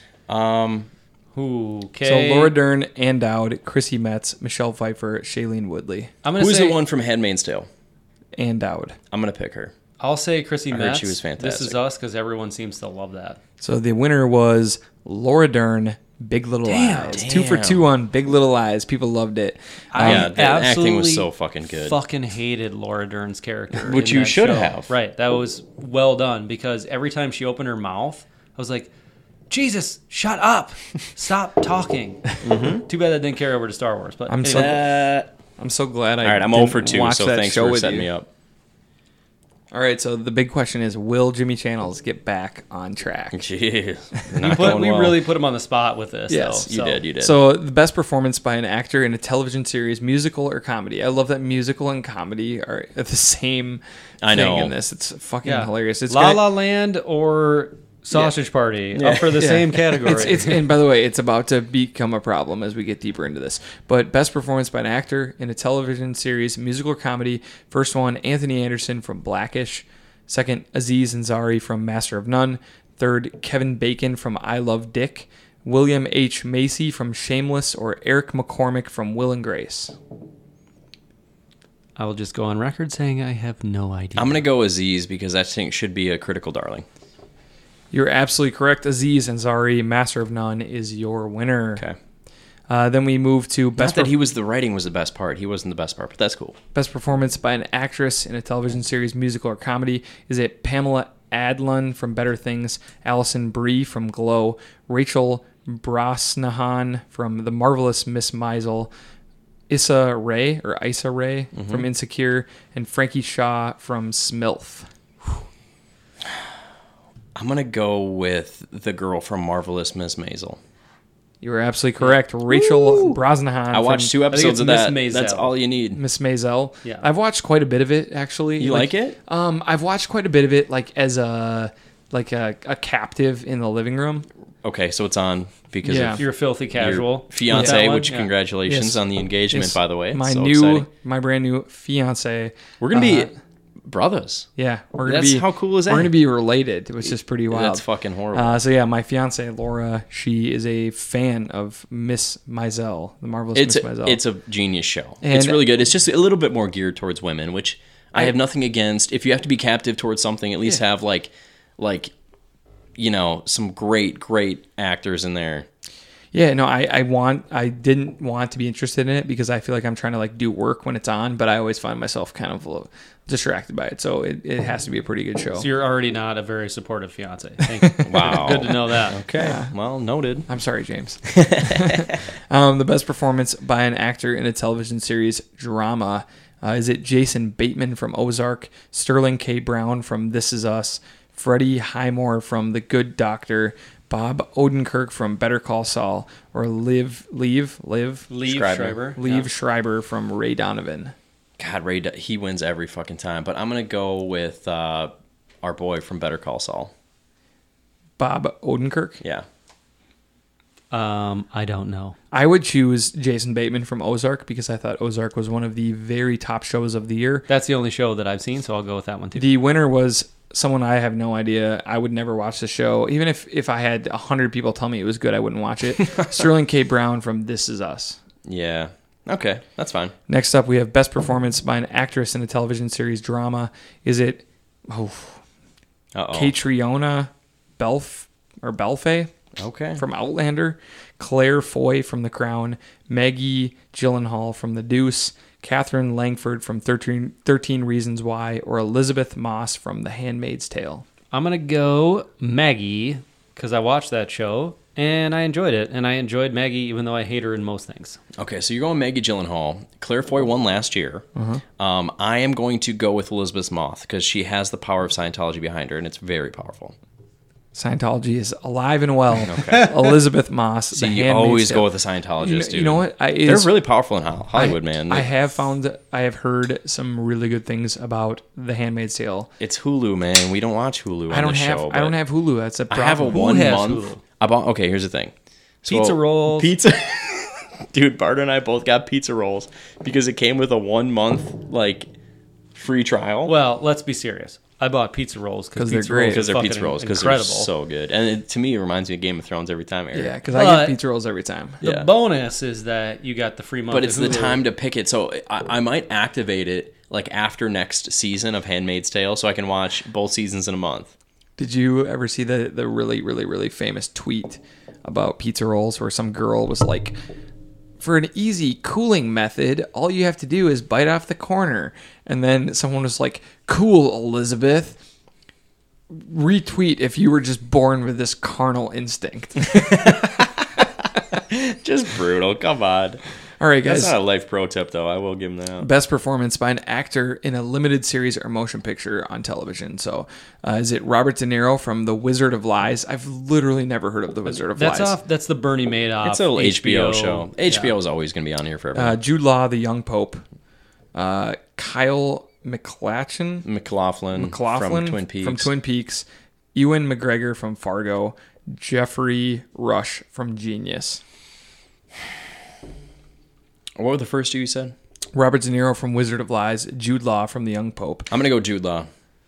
Okay. So Laura Dern, Ann Dowd, Chrissy Metz, Michelle Pfeiffer, Shailene Woodley. Who's the one from Handmaid's Tale? Ann Dowd. I'm going to pick her. I'll say Chrissy Metz. I heard she was fantastic. This Is Us, because everyone seems to love that. So the winner was Laura Dern, Big Little Lies. 2 for 2 on Big Little Lies. People loved it. The acting was so fucking good. Fucking hated Laura Dern's character. Which you should have. Right. That was well done, because every time she opened her mouth, I was like, Jesus, shut up. Stop talking. Too bad that didn't carry over to Star Wars. But I'm so glad I All right, I'm 0 for 2, so thanks for setting me up. All right, so the big question is, will Jimmy Channels get back on track? Jeez. We really put him on the spot with this. Yes, though, you did. So the best performance by an actor in a television series, musical or comedy. I love that musical and comedy are the same thing in this. It's fucking hilarious. It's La La Land or Sausage Party up for the same category. And by the way, it's about to become a problem as we get deeper into this. But best performance by an actor in a television series, musical or comedy. First one, Anthony Anderson from Blackish. Second, Aziz Ansari from Master of None. Third, Kevin Bacon from I Love Dick. William H. Macy from Shameless, or Eric McCormick from Will and Grace. I will just go on record saying I have no idea. I'm going to go Aziz because I think should be a critical darling. You're absolutely correct. Aziz Ansari, Master of None, is your winner. Okay. Then we move to best. Not that the writing was the best part. He wasn't the best part, but that's cool. Best performance by an actress in a television series, musical or comedy. Is it Pamela Adlon from Better Things, Alison Brie from Glow, Rachel Brosnahan from The Marvelous Miss Maisel, Issa Rae from Insecure, and Frankie Shaw from Smilf. I'm going to go with the girl from Marvelous Miss Maisel. You were absolutely correct. Rachel Brosnahan. I watched 2 episodes of that. That's all you need. Miss Maisel. Yeah. I've watched quite a bit of it, actually. You like it? I've watched quite a bit of it, like as a captive in the living room. Okay, so it's on because of your filthy casual your fiance, which congratulations on the engagement, by the way. My brand new fiance. We're going to be brothers. Yeah, how cool is that? We're gonna be related, which is pretty wild. That's fucking horrible. So yeah, my fiance Laura, she is a fan of Miss Maisel, The Marvelous Miss Maisel. It's a genius show. It's really good. It's just a little bit more geared towards women, which I have nothing against. If you have to be captive towards something, at least have like some great actors in there. Yeah, no, I didn't want to be interested in it because I feel like I'm trying to do work when it's on, but I always find myself kind of distracted by it. So it has to be a pretty good show. So you're already not a very supportive fiance. Thank you. Wow. Good to know that. Okay. Well, noted. I'm sorry, James. The best performance by an actor in a television series drama. Is it Jason Bateman from Ozark, Sterling K. Brown from This Is Us, Freddie Highmore from The Good Doctor, Bob Odenkirk from Better Call Saul, or Liev Schreiber from Ray Donovan? God, Ray, he wins every fucking time. But I'm going to go with our boy from Better Call Saul. Bob Odenkirk? Yeah. I don't know. I would choose Jason Bateman from Ozark because I thought Ozark was one of the very top shows of the year. That's the only show that I've seen, so I'll go with that one too. The winner was someone I have no idea. I would never watch the show. Even if I had 100 people tell me it was good, I wouldn't watch it. Sterling K. Brown from This Is Us. Yeah. Okay, that's fine. Next up, we have best performance by an actress in a television series drama. Is it Catriona Belfay Okay. from Outlander, Claire Foy from The Crown, Maggie Gyllenhaal from The Deuce, Catherine Langford from 13 Reasons Why, or Elizabeth Moss from The Handmaid's Tale? I'm going to go Maggie because I watched that show and I enjoyed it. And I enjoyed Maggie even though I hate her in most things. Okay, so you're going Maggie Gyllenhaal. Claire Foy won last year. I am going to go with Elizabeth Moss because she has the power of Scientology behind her, and it's very powerful. Scientology is alive and well. Okay. Elizabeth Moss. So you always go with the Scientologist, dude. You know what? They're really powerful in Hollywood, man. I have heard some really good things about The Handmaid's Tale. It's Hulu, man. We don't watch Hulu on the show. I don't have Hulu. That's a problem. I have a 1 month. Hulu? Okay, here's the thing. Pizza rolls. Pizza. Dude, Bart and I both got pizza rolls because it came with a 1 month free trial. Well, let's be serious. I bought pizza rolls because they're great. Because they're pizza rolls. Because they're so good. And to me, it reminds me of Game of Thrones every time, Eric. Yeah, because I get pizza rolls every time. The bonus is that you got the free month. But it's the time to pick it. So I might activate it after next season of Handmaid's Tale so I can watch both seasons in a month. Did you ever see the really, really, really famous tweet about pizza rolls where some girl was like, for an easy cooling method, all you have to do is bite off the corner. And then someone was like, cool, Elizabeth. Retweet if you were just born with this carnal instinct. Just brutal. Come on. All right, guys. That's not a life pro tip, though. I will give them that. Best performance by an actor in a limited series or motion picture on television. So, is it Robert De Niro from The Wizard of Lies? I've literally never heard of The Wizard of Lies. That's the Bernie Madoff. It's an HBO show. HBO is always going to be on here forever. Jude Law, the young pope. Kyle MacLachlan from Twin Peaks. Ewan McGregor from Fargo. Jeffrey Rush from Genius. What were the first two you said? Robert De Niro from Wizard of Lies, Jude Law from The Young Pope. I'm going to go Jude Law.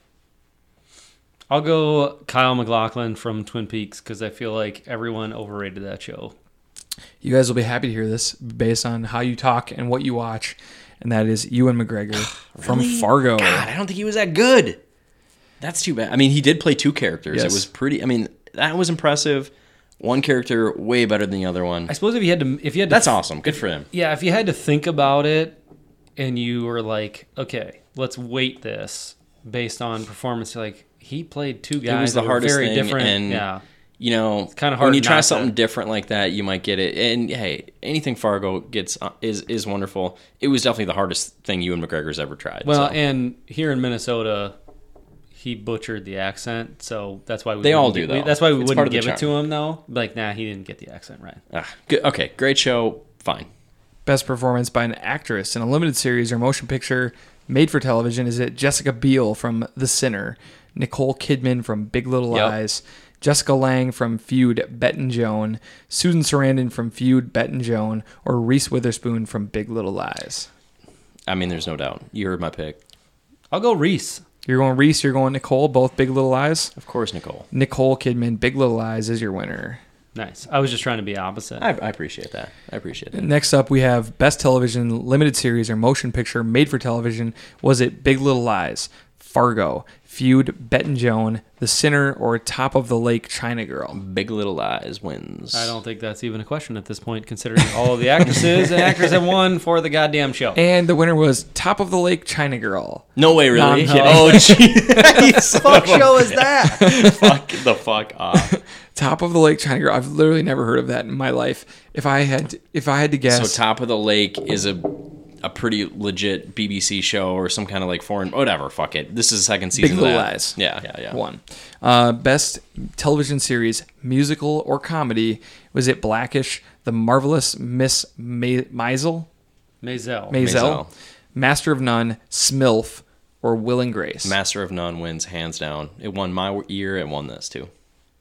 I'll go Kyle MacLachlan from Twin Peaks because I feel like everyone overrated that show. You guys will be happy to hear this based on how you talk and what you watch, and that is Ewan McGregor from Fargo. God, I don't think he was that good. That's too bad. I mean, he did play two characters. Yes. It was pretty... I mean, that was impressive. One character way better than the other one. I suppose if you had to, that's awesome. Good for him. Yeah, if you had to think about it, and you were like, okay, let's weight this based on performance. Like he played two guys. It was the hardest very thing, different. and you know, it's kind of hard when you try something different like that, you might get it. And hey, anything Fargo gets is wonderful. It was definitely the hardest thing Ewan McGregor's ever tried. Well, and here in Minnesota, he butchered the accent, so that's why they all do. That's why we wouldn't give it to him, though. Like, nah, he didn't get the accent right. Good. Okay, great show. Fine. Best performance by an actress in a limited series or motion picture made for television. Is it Jessica Biel from The Sinner, Nicole Kidman from Big Little Lies, Jessica Lange from Feud, Bette and Joan, Susan Sarandon from Feud, Bette and Joan, or Reese Witherspoon from Big Little Lies? I mean, there's no doubt. You heard my pick. I'll go Reese. You're going Reese, you're going Nicole, both Big Little Lies? Of course, Nicole. Nicole Kidman, Big Little Lies is your winner. Nice. I was just trying to be opposite. I appreciate that. Next up, we have Best Television Limited Series or Motion Picture Made for Television. Was it Big Little Lies, Fargo, Feud, Bette and Joan, The Sinner, or Top of the Lake, China Girl? Big Little Lies wins. I don't think that's even a question at this point, considering all of the actresses and actors have won for the goddamn show. And the winner was Top of the Lake, China Girl. No way, really? No. Oh, jeez. Fuck show is that? Fuck the fuck off. Top of the Lake, China Girl. I've literally never heard of that in my life. If I had to guess, so Top of the Lake is a pretty legit BBC show or some kind of foreign whatever. Fuck it. This is the second season. Big Little Lies. Yeah. One. Best television series, musical or comedy. Was it Blackish, The Marvelous Miss Maisel? Maisel. Master of None, Smilf, or Will and Grace? Master of None wins hands down. It won my year. It won this too.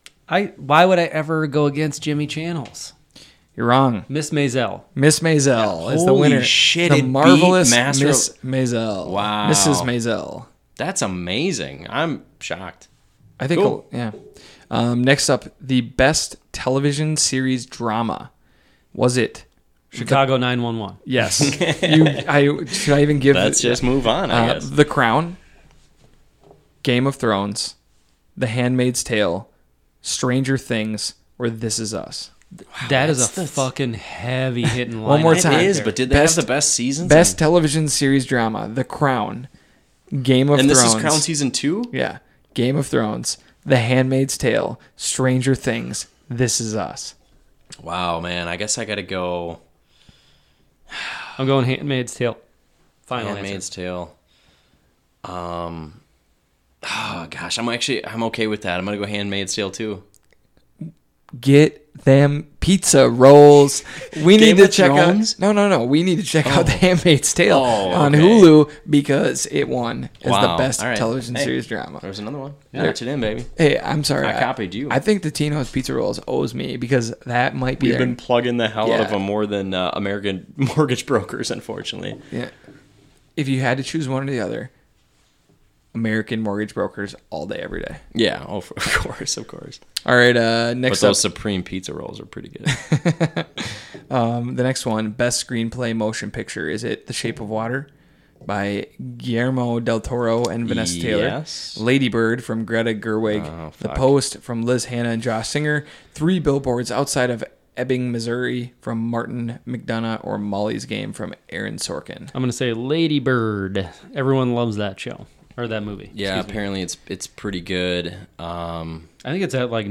Why would I ever go against Jimmy Channels? You're wrong. Miss Maisel. Miss Maisel is the winner. Holy shit, the marvelous Master Miss Maisel. Wow. Mrs. Maisel. That's amazing. I'm shocked. I think, cool. Yeah. Next up, the best television series drama. Was it Chicago 911. Yes. Should I even give? Let's just move on, I guess. The Crown, Game of Thrones, The Handmaid's Tale, Stranger Things, or This Is Us. That is a fucking heavy hitting line. One more It time. is, but did they have the best seasons? Best television series drama: The Crown, Game of and Thrones. this is Crown season 2? Yeah, Game of Thrones, The Handmaid's Tale, Stranger Things, This Is Us. Wow, man. I guess I got to go I'm going Handmaid's Tale. Final Handmaid's answer. Tale. Oh, gosh. I'm okay with that. I'm going to go Handmaid's Tale, too. Get them pizza rolls. We need Game to of check Thrones? out. No. We need to check out The Handmaid's Tale on okay. Hulu because it won as the Wow. best All right. television Hey, series drama. There's another one. March it in, baby. Hey, I'm sorry. I copied you. I think the Tino's Pizza Rolls owes me because that might be We've their- been plugging the hell out Yeah. of them more than American Mortgage Brokers, unfortunately. Yeah. If you had to choose one or the other, American Mortgage Brokers all day, every day. Yeah, of course. All right, But next up. those Supreme Pizza Rolls are pretty good. The next one, best screenplay motion picture. Is it The Shape of Water by Guillermo del Toro and Vanessa Taylor? Yes. Lady Bird from Greta Gerwig. Oh, The fuck. Post from Liz Hannah and Josh Singer. 3 Billboards Outside of Ebbing, Missouri from Martin McDonough, or Molly's Game from Aaron Sorkin. I'm going to say Lady Bird. Everyone loves that show. Or that movie. Yeah, Excuse me. apparently it's pretty good. I think it's at like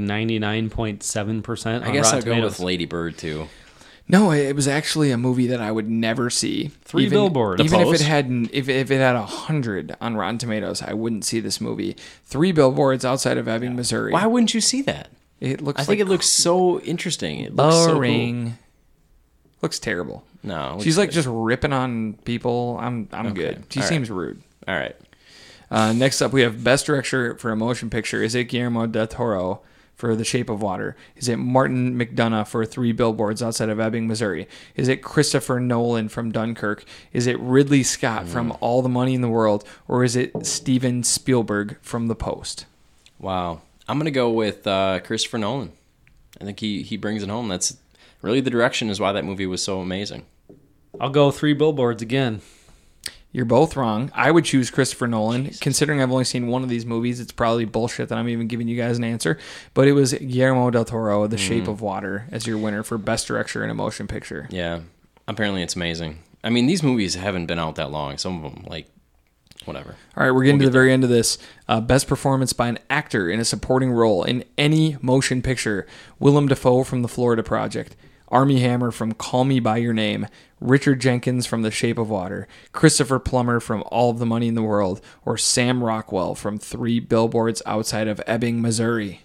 99.7%. I guess I'll go with Lady Bird, too. No, it was actually a movie that I would never see. 3 Billboards. Even The if it Post? had if it had 100 on Rotten Tomatoes, I wouldn't see this movie. 3 Billboards Outside of Ebbing, Missouri. Why wouldn't you see that? It looks. I think like it looks so interesting. It looks boring. so cool. Looks terrible. No, it looks She's like good. just ripping on people. I'm good. She All right. seems rude. All right. Next up, we have Best Director for a Motion Picture. Is it Guillermo del Toro for The Shape of Water? Is it Martin McDonough for 3 Billboards Outside of Ebbing, Missouri? Is it Christopher Nolan from Dunkirk? Is it Ridley Scott from All the Money in the World? Or is it Steven Spielberg from The Post? Wow. I'm going to go with Christopher Nolan. I think he brings it home. That's really the direction is why that movie was so amazing. I'll go 3 Billboards again. You're both wrong. I would choose Christopher Nolan. Considering I've only seen one of these movies, it's probably bullshit that I'm even giving you guys an answer. But it was Guillermo del Toro, The Shape of Water, as your winner for Best Director in a Motion Picture. Yeah. Apparently it's amazing. I mean, these movies haven't been out that long. Some of them, like, whatever. All right, we're getting to the very end of this. Best performance by an actor in a supporting role in any motion picture. Willem Dafoe from The Florida Project. Armie Hammer from Call Me By Your Name. Richard Jenkins from The Shape of Water. Christopher Plummer from All of the Money in the World. Or Sam Rockwell from 3 Billboards Outside of Ebbing, Missouri.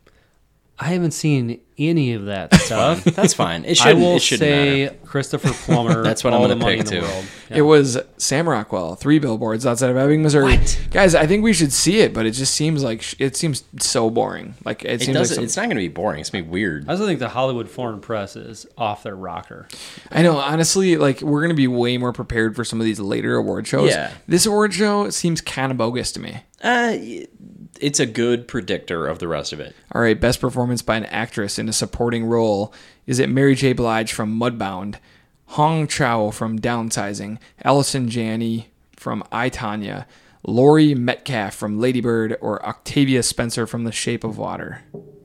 I haven't seen any of that stuff. That's fine. It I shouldn't, will it shouldn't say matter. Christopher Plummer. That's what I'm All gonna the Money pick, in the too. World. Yeah. It was Sam Rockwell, 3 Billboards Outside of Ebbing, Missouri. Guys, I think we should see it, but it just seems like it seems so boring. Like it It seems doesn't, like it's not going to be boring. It's going to be weird. I also think the Hollywood Foreign Press is off their rocker. I know, honestly, like we're gonna be way more prepared for some of these later award shows. Yeah. This award show seems kind of bogus to me. It's a good predictor of the rest of it. All right, best performance by an actress in a supporting role. Is it Mary J. Blige from Mudbound, Hong Chow from Downsizing, Allison Janney from I, Tonya, Laurie Metcalf from Lady Bird, or Octavia Spencer from The Shape of Water?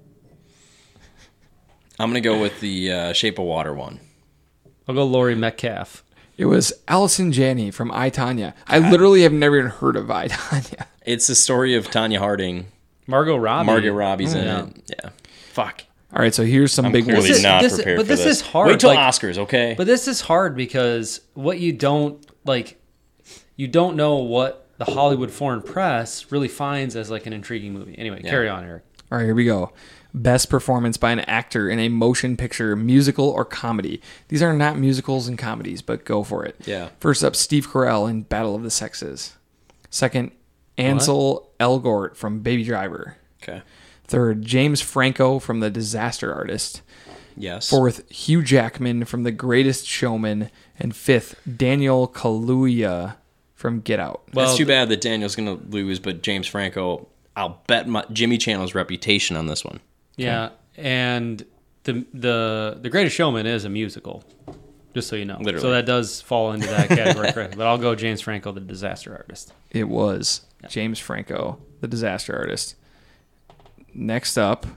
I'm going to go with the Shape of Water one. I'll go Laurie Metcalf. It was Allison Janney from I, Tonya. I literally have never even heard of I, Tonya. It's the story of Tanya Harding. Margot Robbie. Margot Robbie's in yeah. it. Yeah. Fuck. All right, so here's some big Clearly ones. not this- prepared but for this this. is hard, Wait till like- Oscars, okay? But this is hard because what you don't like, you don't know what the Hollywood Foreign Press really finds as like an intriguing movie. Anyway, carry on, Eric. All right, here we go. Best performance by an actor in a motion picture, musical, or comedy. These are not musicals and comedies, but go for it. Yeah. First up, Steve Carell in Battle of the Sexes. Second, Ansel Elgort from Baby Driver. Okay. Third, James Franco from The Disaster Artist. Yes. Fourth, Hugh Jackman from The Greatest Showman. And fifth, Daniel Kaluuya from Get Out. Well, It's too bad that Daniel's going to lose, but James Franco, I'll bet Jimmy Channel's reputation on this one. Yeah, and the Greatest Showman is a musical. Just so you know. Literally. So that does fall into that category, correct? But I'll go James Franco, the disaster artist. It was James Franco, the disaster artist. Next up.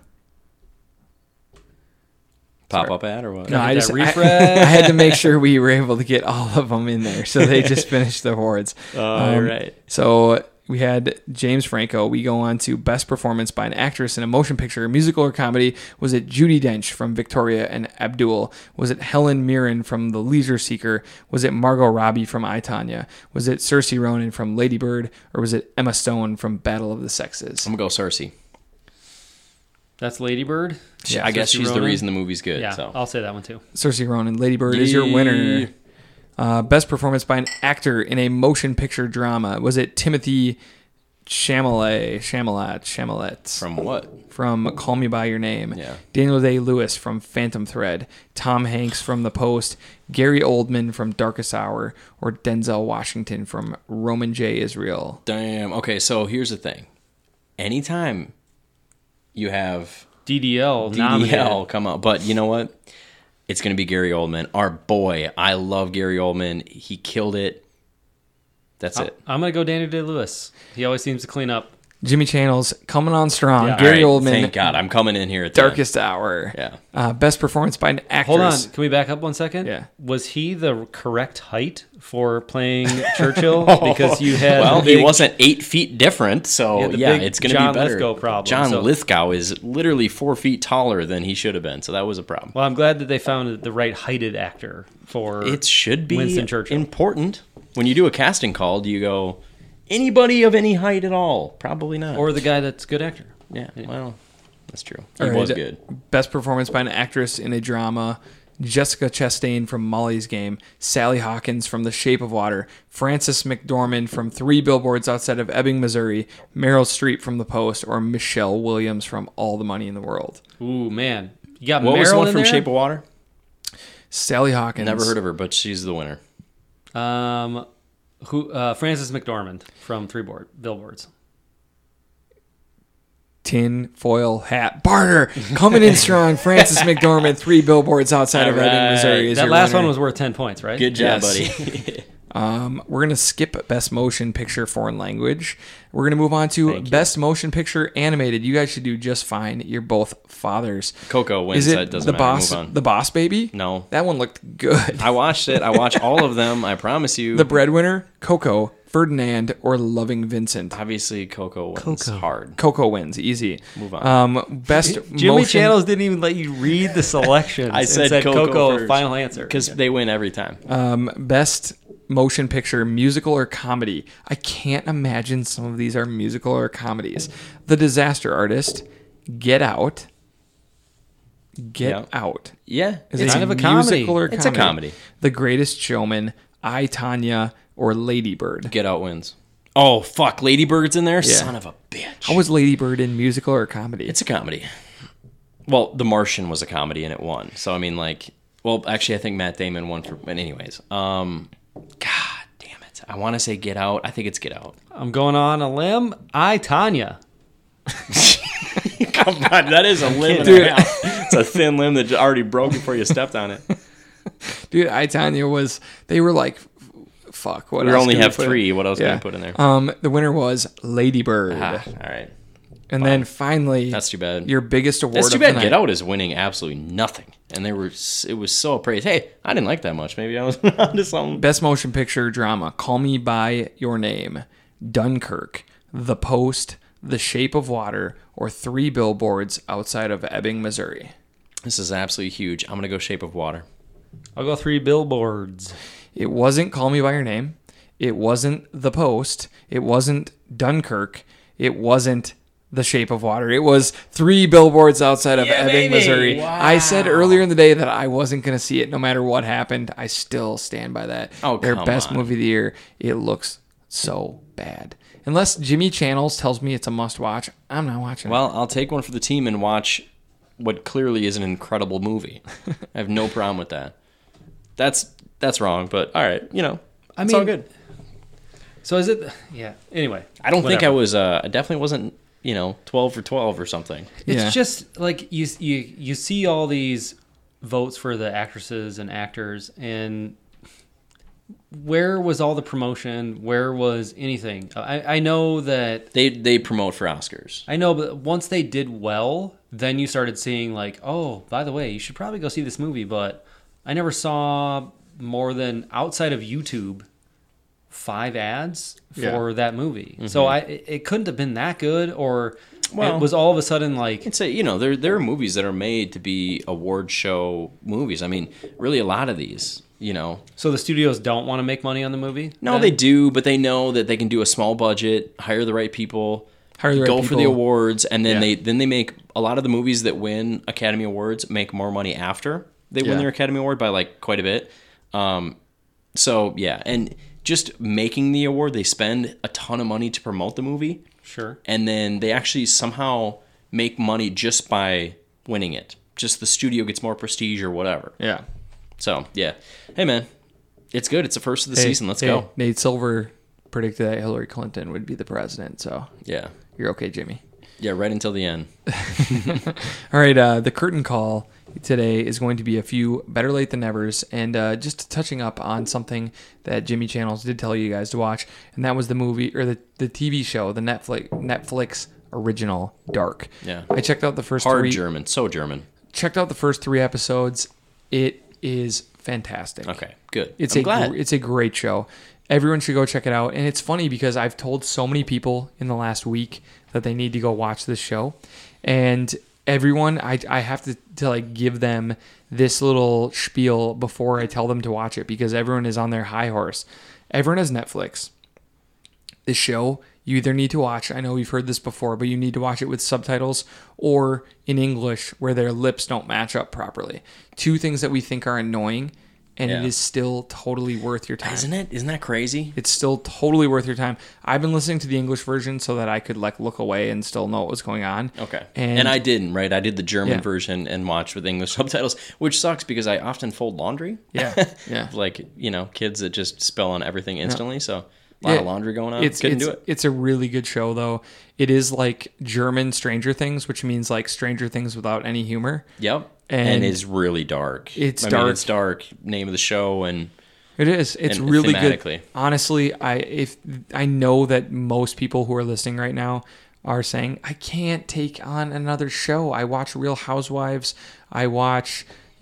Pop-up ad or what? No, I refresh. I had to make sure we were able to get all of them in there. So they just finished the awards. All right. So we had James Franco. We go on to best performance by an actress in a motion picture, musical, or comedy. Was it Judi Dench from Victoria and Abdul? Was it Helen Mirren from The Leisure Seeker? Was it Margot Robbie from I, Tonya? Was it Saoirse Ronan from Lady Bird? Or was it Emma Stone from Battle of the Sexes? I'm going to go Cersei. That's Lady Bird. Yeah, I guess Saoirse she's the Ronan. reason the movie's good. Yeah, So. I'll say that one too. Saoirse Ronan, Lady Bird is your winner. Best performance by an actor in a motion picture drama. Was it Timothy Chalamet From what? from Call Me By Your Name? Yeah. Daniel Day-Lewis from Phantom Thread, Tom Hanks from The Post, Gary Oldman from Darkest Hour, or Denzel Washington from Roman J. Israel? Damn. Okay, so here's the thing. Anytime you have DDL DDL nominated. come out, but you know what? It's going to be Gary Oldman. Our boy. I love Gary Oldman. He killed it. That's it. I'm going to go Daniel Day-Lewis. He always seems to clean up. Jimmy Channels coming on strong. Yeah. Gary All right, Oldman, Thank God. I'm coming in here at the end. Darkest Hour. Yeah. Best performance by an actress. Hold on. Can we back up 1 second? Yeah. Was he the correct height for playing Churchill? Because you had Well, the big, he wasn't 8 feet different, so Yeah, the yeah, big it's going to John be better. Lithgow problem, John so- Lithgow is literally 4 feet taller than he should have been, so that was a problem. Well, I'm glad that they found the right heighted actor for It should be Winston Churchill. important. When you do a casting call, do you go, anybody of any height at all? Probably not. or the guy that's a good actor. yeah, well, that's true. He All right, was good. Best performance by an actress in a drama. Jessica Chastain from Molly's Game, Sally Hawkins from The Shape of Water, Frances McDormand from 3 Billboards Outside of Ebbing, Missouri, Meryl Streep from The Post, or Michelle Williams from All the Money in the World. Ooh, man. You got What Meryl was the one in from there? Shape of Water? Sally Hawkins. Never heard of her, but she's the winner. Frances McDormand from 3 Billboards. Tin foil hat. Barter coming in strong. Frances McDormand, 3 Billboards Outside of All Ebbing, right. Missouri. Is That your last winner. one was worth 10 points, right? Good job, Yes. buddy. We're going to skip Best Motion Picture Foreign Language. We're going to move on to Thank you. Best Motion Picture Animated. You guys should do just fine. You're both fathers. Coco wins. Is it That doesn't the matter. boss? Move on. The Boss Baby? No. That one looked good. I watched it. I watched all of them. I promise you. The Breadwinner, Coco, Ferdinand, or Loving Vincent. Obviously, Coco wins hard. Coco wins, easy. Move on. Best Jimmy motion. Channels didn't even let you read the selections. I and said Coco first. final answer. Because they win every time. Best motion picture, musical or comedy. I can't imagine some of these are musical or comedies. The Disaster Artist, Get Out. Get Yeah. Out. Yeah. Is It's it kind of a comedy. musical or It's a comedy. The Greatest Showman, I, Tonya, or Lady Bird. Get Out wins. Oh, fuck. Lady Bird's in there? Yeah. Son of a bitch. How was Lady Bird in musical or comedy? It's a comedy. Well, The Martian was a comedy and it won. So, I mean, like, well, actually, I think Matt Damon won for, but anyways. God damn it. I want to say Get Out. I think it's Get Out. I'm going on a limb. I, Tonya. Come on. That is a limb and Dude. a half. It's a thin limb that already broke before you stepped on it. Dude, I, Tonya was, they were like, fuck. What We else only can have put in? 3. What else Yeah. can I put in there? The winner was Lady Bird. Ah, all right. And then finally, That's too bad. your biggest award That's too of the bad. night. Get Out is winning absolutely nothing. And it was so praised. Hey, I didn't like that much. Maybe I was onto something. Best motion picture drama, Call Me By Your Name, Dunkirk, The Post, The Shape of Water, or 3 Billboards Outside of Ebbing, Missouri. This is absolutely huge. I'm going to go Shape of Water. I'll go 3 Billboards. It wasn't Call Me By Your Name. It wasn't The Post. It wasn't Dunkirk. It wasn't The Shape of Water. It was 3 Billboards Outside of Ebbing, baby. Missouri. Wow. I said earlier in the day that I wasn't going to see it no matter what happened. I still stand by that. Oh, Their come best on. movie of the year. It looks so bad. Unless Jimmy Channels tells me it's a must watch, I'm not watching it. Well, I'll take one for the team and watch what clearly is an incredible movie. I have no problem with that. That's wrong, but all right. You know, it's all good. So is it? Yeah. Anyway. I don't think I whatever. was. I definitely wasn't. 12 for 12 or something. It's Yeah. just like you see all these votes for the actresses and actors, and where was all the promotion? Where was anything? I know that they promote for Oscars. I know, but once they did well, then you started seeing like, oh, by the way, you should probably go see this movie. But I never saw more than, outside of YouTube, 5 ads for that movie. Mm-hmm. So it couldn't have been that good, or it was all of a sudden like... I'd say, there are movies that are made to be award show movies. I mean, really a lot of these, So the studios don't want to make money on the movie? No, then? they do, but they know that they can do a small budget, hire the right people, go for the awards, and then they make a lot of the movies that win Academy Awards make more money after they win their Academy Award by like quite a bit. So yeah, and just making the award, they spend a ton of money to promote the movie. Sure. And then they actually somehow make money just by winning it. Just the studio gets more prestige or whatever. Yeah. So yeah, hey man, it's good. It's the first of the season. Let's go. Nate Silver predicted that Hillary Clinton would be the president. So yeah, you're okay, Jimmy. Yeah, right until the end. All right, the curtain call today is going to be a few Better Late Than Nevers, and just touching up on something that Jimmy Channels did tell you guys to watch, and that was the movie, or the TV show, the Netflix original Dark. Yeah. I checked out the first German, so German. Checked out the first 3 episodes. It is fantastic. Okay, good. I'm glad. It's a great show. Everyone should go check it out. And it's funny because I've told so many people in the last week that they need to go watch this show. And everyone, I have to like give them this little spiel before I tell them to watch it, because everyone is on their high horse. Everyone has Netflix. This show, you either need to watch, I know we've heard this before, but you need to watch it with subtitles or in English where their lips don't match up properly. 2 things that we think are annoying. And it is still totally worth your time. Isn't it? Isn't that crazy? It's still totally worth your time. I've been listening to the English version so that I could like look away and still know what was going on. Okay. And I didn't, right? I did the German version and watched with English subtitles, which sucks because I often fold laundry. Yeah. Yeah. Like, kids that just spill on everything instantly. Yeah. So a lot of laundry going on. Couldn't do it. It's a really good show, though. It is like German Stranger Things, which means like Stranger Things without any humor. Yep. And it's really dark. It's dark. Name of the show, and it is. It's really good. Honestly, I know that most people who are listening right now are saying, I can't take on another show. I watch Real Housewives. I watch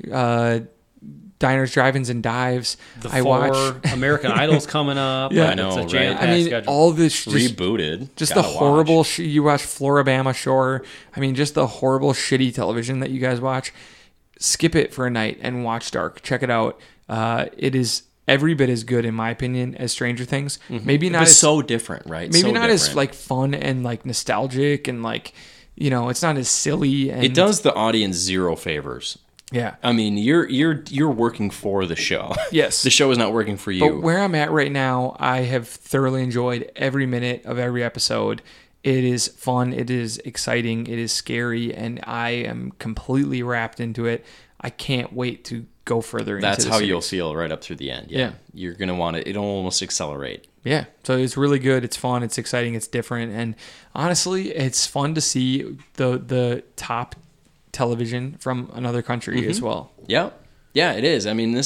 Diners, Drive-Ins, and Dives. I watch American Idol's coming up. Yeah, I know, right? I mean, all this rebooted. Just the horrible. You watch Floribama Shore. I mean, just the horrible, shitty television that you guys watch. Skip it for a night and watch Dark. Check it out. It is every bit as good, in my opinion, as Stranger Things. Mm-hmm. Maybe not. It's so different, right? Maybe not as like fun and like nostalgic and like it's not as silly. And it does the audience zero favors. Yeah. I mean, you're working for the show. Yes. The show is not working for you. But where I'm at right now, I have thoroughly enjoyed every minute of every episode. It is fun. It is exciting. It is scary. And I am completely wrapped into it. I can't wait to go further into That's the how series. You'll feel right up through the end. Yeah. You're going to want it. It'll almost accelerate. Yeah. So it's really good. It's fun. It's exciting. It's different. And honestly, it's fun to see the top television from another country as well. Yeah. Yeah, it is. I mean,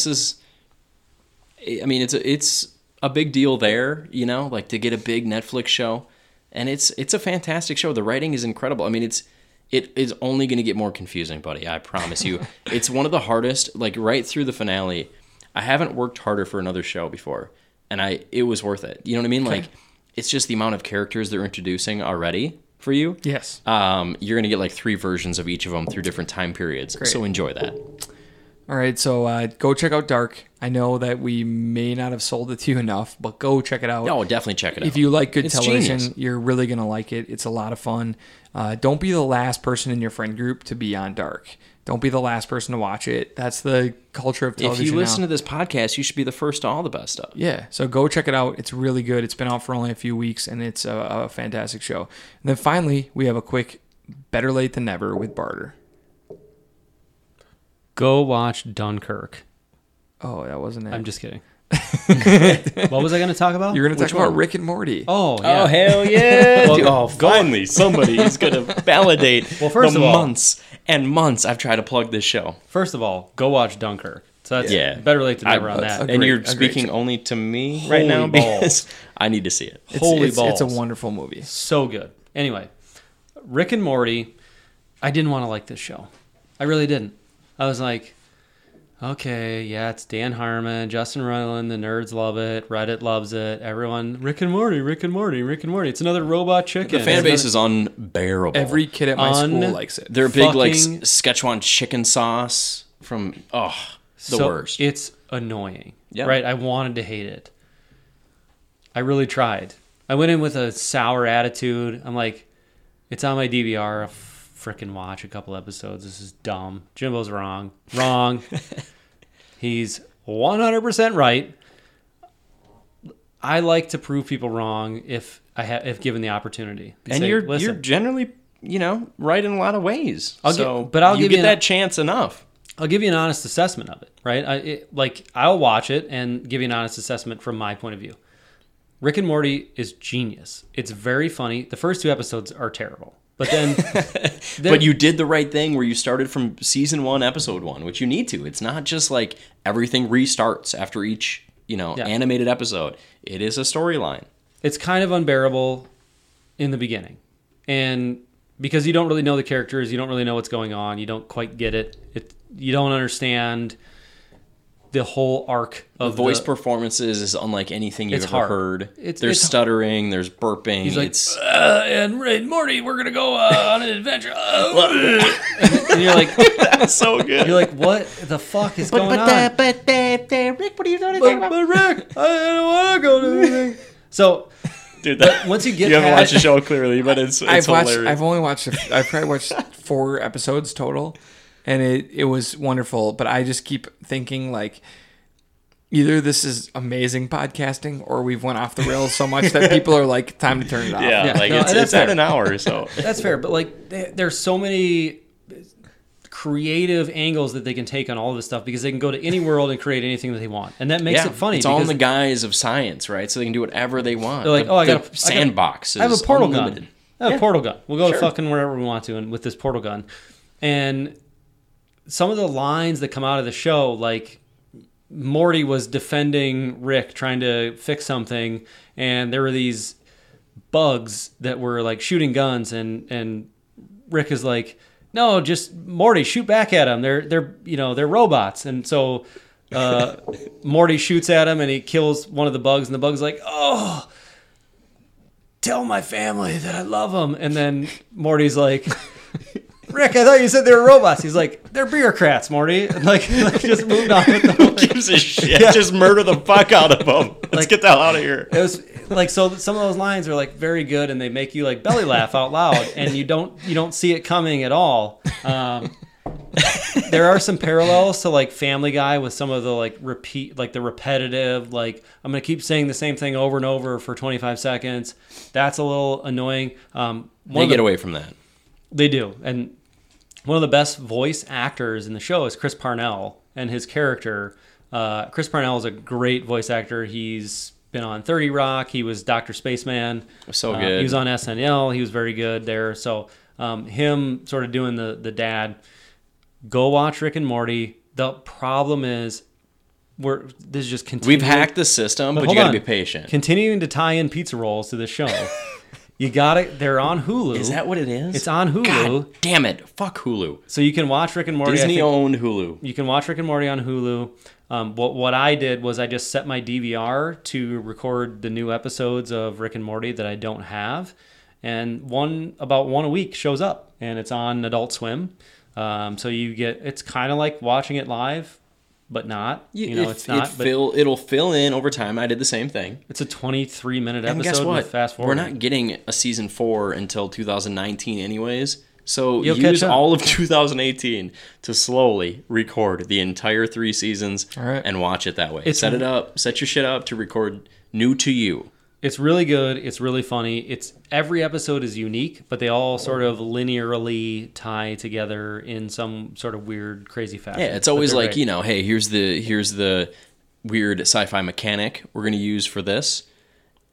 it's a big deal there, like to get a big Netflix show. And it's a fantastic show. The writing is incredible. I mean, it is only going to get more confusing, buddy. I promise you. It's one of the hardest, like right through the finale. I haven't worked harder for another show before, and it was worth it. You know what I mean? Okay. Like, it's just the amount of characters they're introducing already for you. Yes. You're going to get like 3 versions of each of them through different time periods. Great. So enjoy that. All right, so go check out Dark. I know that we may not have sold it to you enough, but go check it out. No, definitely check it out. If you like good television, genius. You're really going to like it. It's a lot of fun. Don't be the last person in your friend group to be on Dark. Don't be the last person to watch it. That's the culture of television. If you listen to this podcast, you should be the first to all the best stuff. Yeah, so go check it out. It's really good. It's been out for only a few weeks, and it's a fantastic show. And then finally, we have a quick Better Late Than Never with Barter. Go watch Dunkirk. Oh, that wasn't it. I'm just kidding. What was I going to talk about? You're going to talk about Rick and Morty. Oh, yeah. Oh, hell yeah. Finally, somebody is going to validate well, first the of all, months and months I've tried to plug this show. First of all, go watch Dunkirk. So that's Yeah. better late than never on that. And you're great speaking show. only to me right now Holy balls. because I need to see it. Holy balls. It's a wonderful movie. So good. Anyway, Rick and Morty, I didn't want to like this show. I really didn't. I was like, okay, yeah, it's Dan Harmon, Justin Roiland, the nerds love it, Reddit loves it, everyone, Rick and Morty, Rick and Morty, Rick and Morty. It's another robot chicken. The fan base is unbearable. Every kid at my school likes it. They're big like fucking- Szechuan chicken sauce from the worst. It's annoying, Yeah. right? I wanted to hate it. I really tried. I went in with a sour attitude. I'm like, it's on my DVR. I'll frickin' watch a couple episodes. This is dumb. Jimbo's wrong. Wrong. He's 100% right. I like to prove people wrong if given the opportunity. And Say, you're "Listen, generally, right in a lot of ways. I'll you give get you that chance enough. I'll give you an honest assessment of it, right? I'll watch it and give you an honest assessment from my point of view. Rick and Morty is genius. It's very funny. The first 2 episodes are terrible, but then, But you did the right thing where you started from season 1, episode 1, which you need to. It's not just like everything restarts after each, animated episode. It is a storyline. it's kind of unbearable in the beginning, and because you don't really know the characters, you don't really know what's going on, you don't quite get it. You don't understand the whole arc of The voice performances is unlike anything you've It's ever hard. heard. It's There's stuttering, there's burping. He's like, it's and Ray and Morty, we're gonna go on an adventure. And you're like, that's so good. you're like, what the fuck is going on? Rick, what are you doing? But Rick, I don't want to go to anything. So, Dude, but once you get you haven't watched past, the show clearly, but it's I've hilarious. only watched. I've probably watched 4 episodes total, and it was wonderful. But I just keep thinking like, either this is amazing podcasting, or we've went off the rails so much that people are like, time to turn it off. Yeah, like no, it's that's at fair. an hour, so that's fair. But like, there's so many creative angles that they can take on all of this stuff because they can go to any world and create anything that they want, and that makes it funny. It's all in because the guise of science, right? So they can do whatever they want. They're like, The- oh, I the got sandbox. I have a is portal unlimited. gun. I have a portal gun. We'll go to Sure. fucking wherever we want to, and with this portal gun, and some of the lines that come out of the show, like Morty was defending Rick trying to fix something, and there were these bugs that were like shooting guns, and Rick is like, no, just Morty, shoot back at them. They're robots, and so Morty shoots at him and he kills one of the bugs, and the bug's like, oh, tell my family that I love them. And then Morty's like, Rick, I thought you said they were robots. He's like, they're bureaucrats, Morty. And like just moved on with the whole Who thing. gives a shit? Just murder the fuck out of them. Let's get the hell out of here. It was like, so some of those lines are like very good and they make you like belly laugh out loud, and you don't see it coming at all. There are some parallels to like Family Guy with some of the like the repetitive, like I'm going to keep saying the same thing over and over for 25 seconds. That's a little annoying. They get away from that. They do. And one of the best voice actors in the show is Chris Parnell, and his character. Chris Parnell is a great voice actor. He's been on 30 Rock. He was Dr. Spaceman. So good. He was on SNL. He was very good there. So him sort of doing the dad. Go watch Rick and Morty. The problem is this is just continuing. We've hacked the system, but you hold got to on. be patient. Continuing to tie in pizza rolls to the show. You got it. They're on Hulu. Is that what it is? It's on Hulu. God damn it. Fuck Hulu. So you can watch Rick and Morty. I Disney think owned Hulu. you can watch Rick and Morty on Hulu. What I did was I just set my DVR to record the new episodes of Rick and Morty that I don't have, and about one a week shows up, and it's on Adult Swim. So it's kind of like watching it live, but not. It's not. But It'll fill in over time. I did the same thing. it's a 23-minute And episode guess what? with fast forward. We're not getting a season 4 until 2019 anyways. So You'll use catch up. all of 2018 to slowly record the entire 3 seasons All right. and watch it that way. It's- Set your shit up to record new to you. It's really good. It's really funny. Every episode is unique, but they all sort of linearly tie together in some sort of weird, crazy fashion. Yeah, it's always But they're like, great. hey, here's the weird sci-fi mechanic we're going to use for this.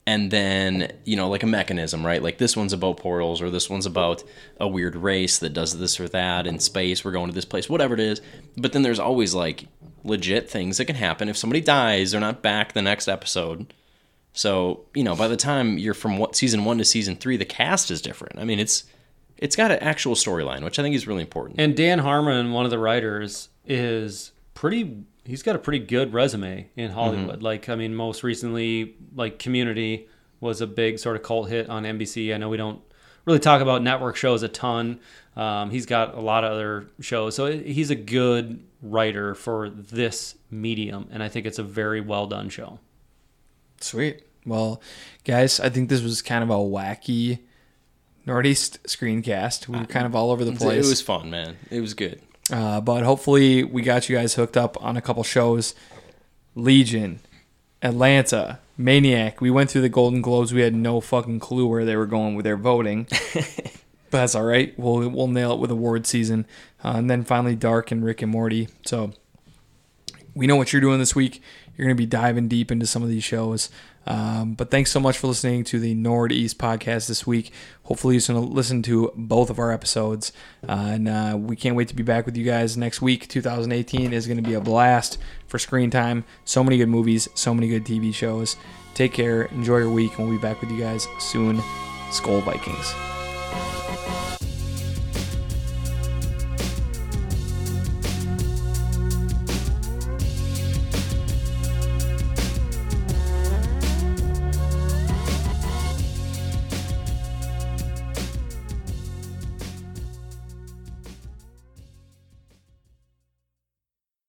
and then, like a mechanism, right? Like this one's about portals, or this one's about a weird race that does this or that in space. We're going to this place, whatever it is. But then there's always like legit things that can happen. If somebody dies, they're not back the next episode. So, by the time you're from season 1 to season 3, the cast is different. I mean, it's got an actual storyline, which I think is really important. And Dan Harmon, one of the writers, he's got a pretty good resume in Hollywood. Like, I mean, most recently, like Community was a big sort of cult hit on NBC. I know we don't really talk about network shows a ton. He's got a lot of other shows. So he's a good writer for this medium, and I think it's a very well done show. Sweet. Well, guys, I think this was kind of a wacky Northeast screencast. We were kind of all over the place. It was fun, man. It was good. But hopefully we got you guys hooked up on a couple shows. Legion, Atlanta, Maniac. We went through the Golden Globes. We had no fucking clue where they were going with their voting. But that's all right. We'll nail it with award season. And then finally Dark and Rick and Morty. So we know what you're doing this week. You're going to be diving deep into some of these shows. But thanks so much for listening to the Northeast podcast this week. Hopefully you're going to listen to both of our episodes. And we can't wait to be back with you guys next week. 2018 is going to be a blast for screen time. So many good movies, so many good TV shows. Take care. Enjoy your week. And we'll be back with you guys soon. Skol Vikings.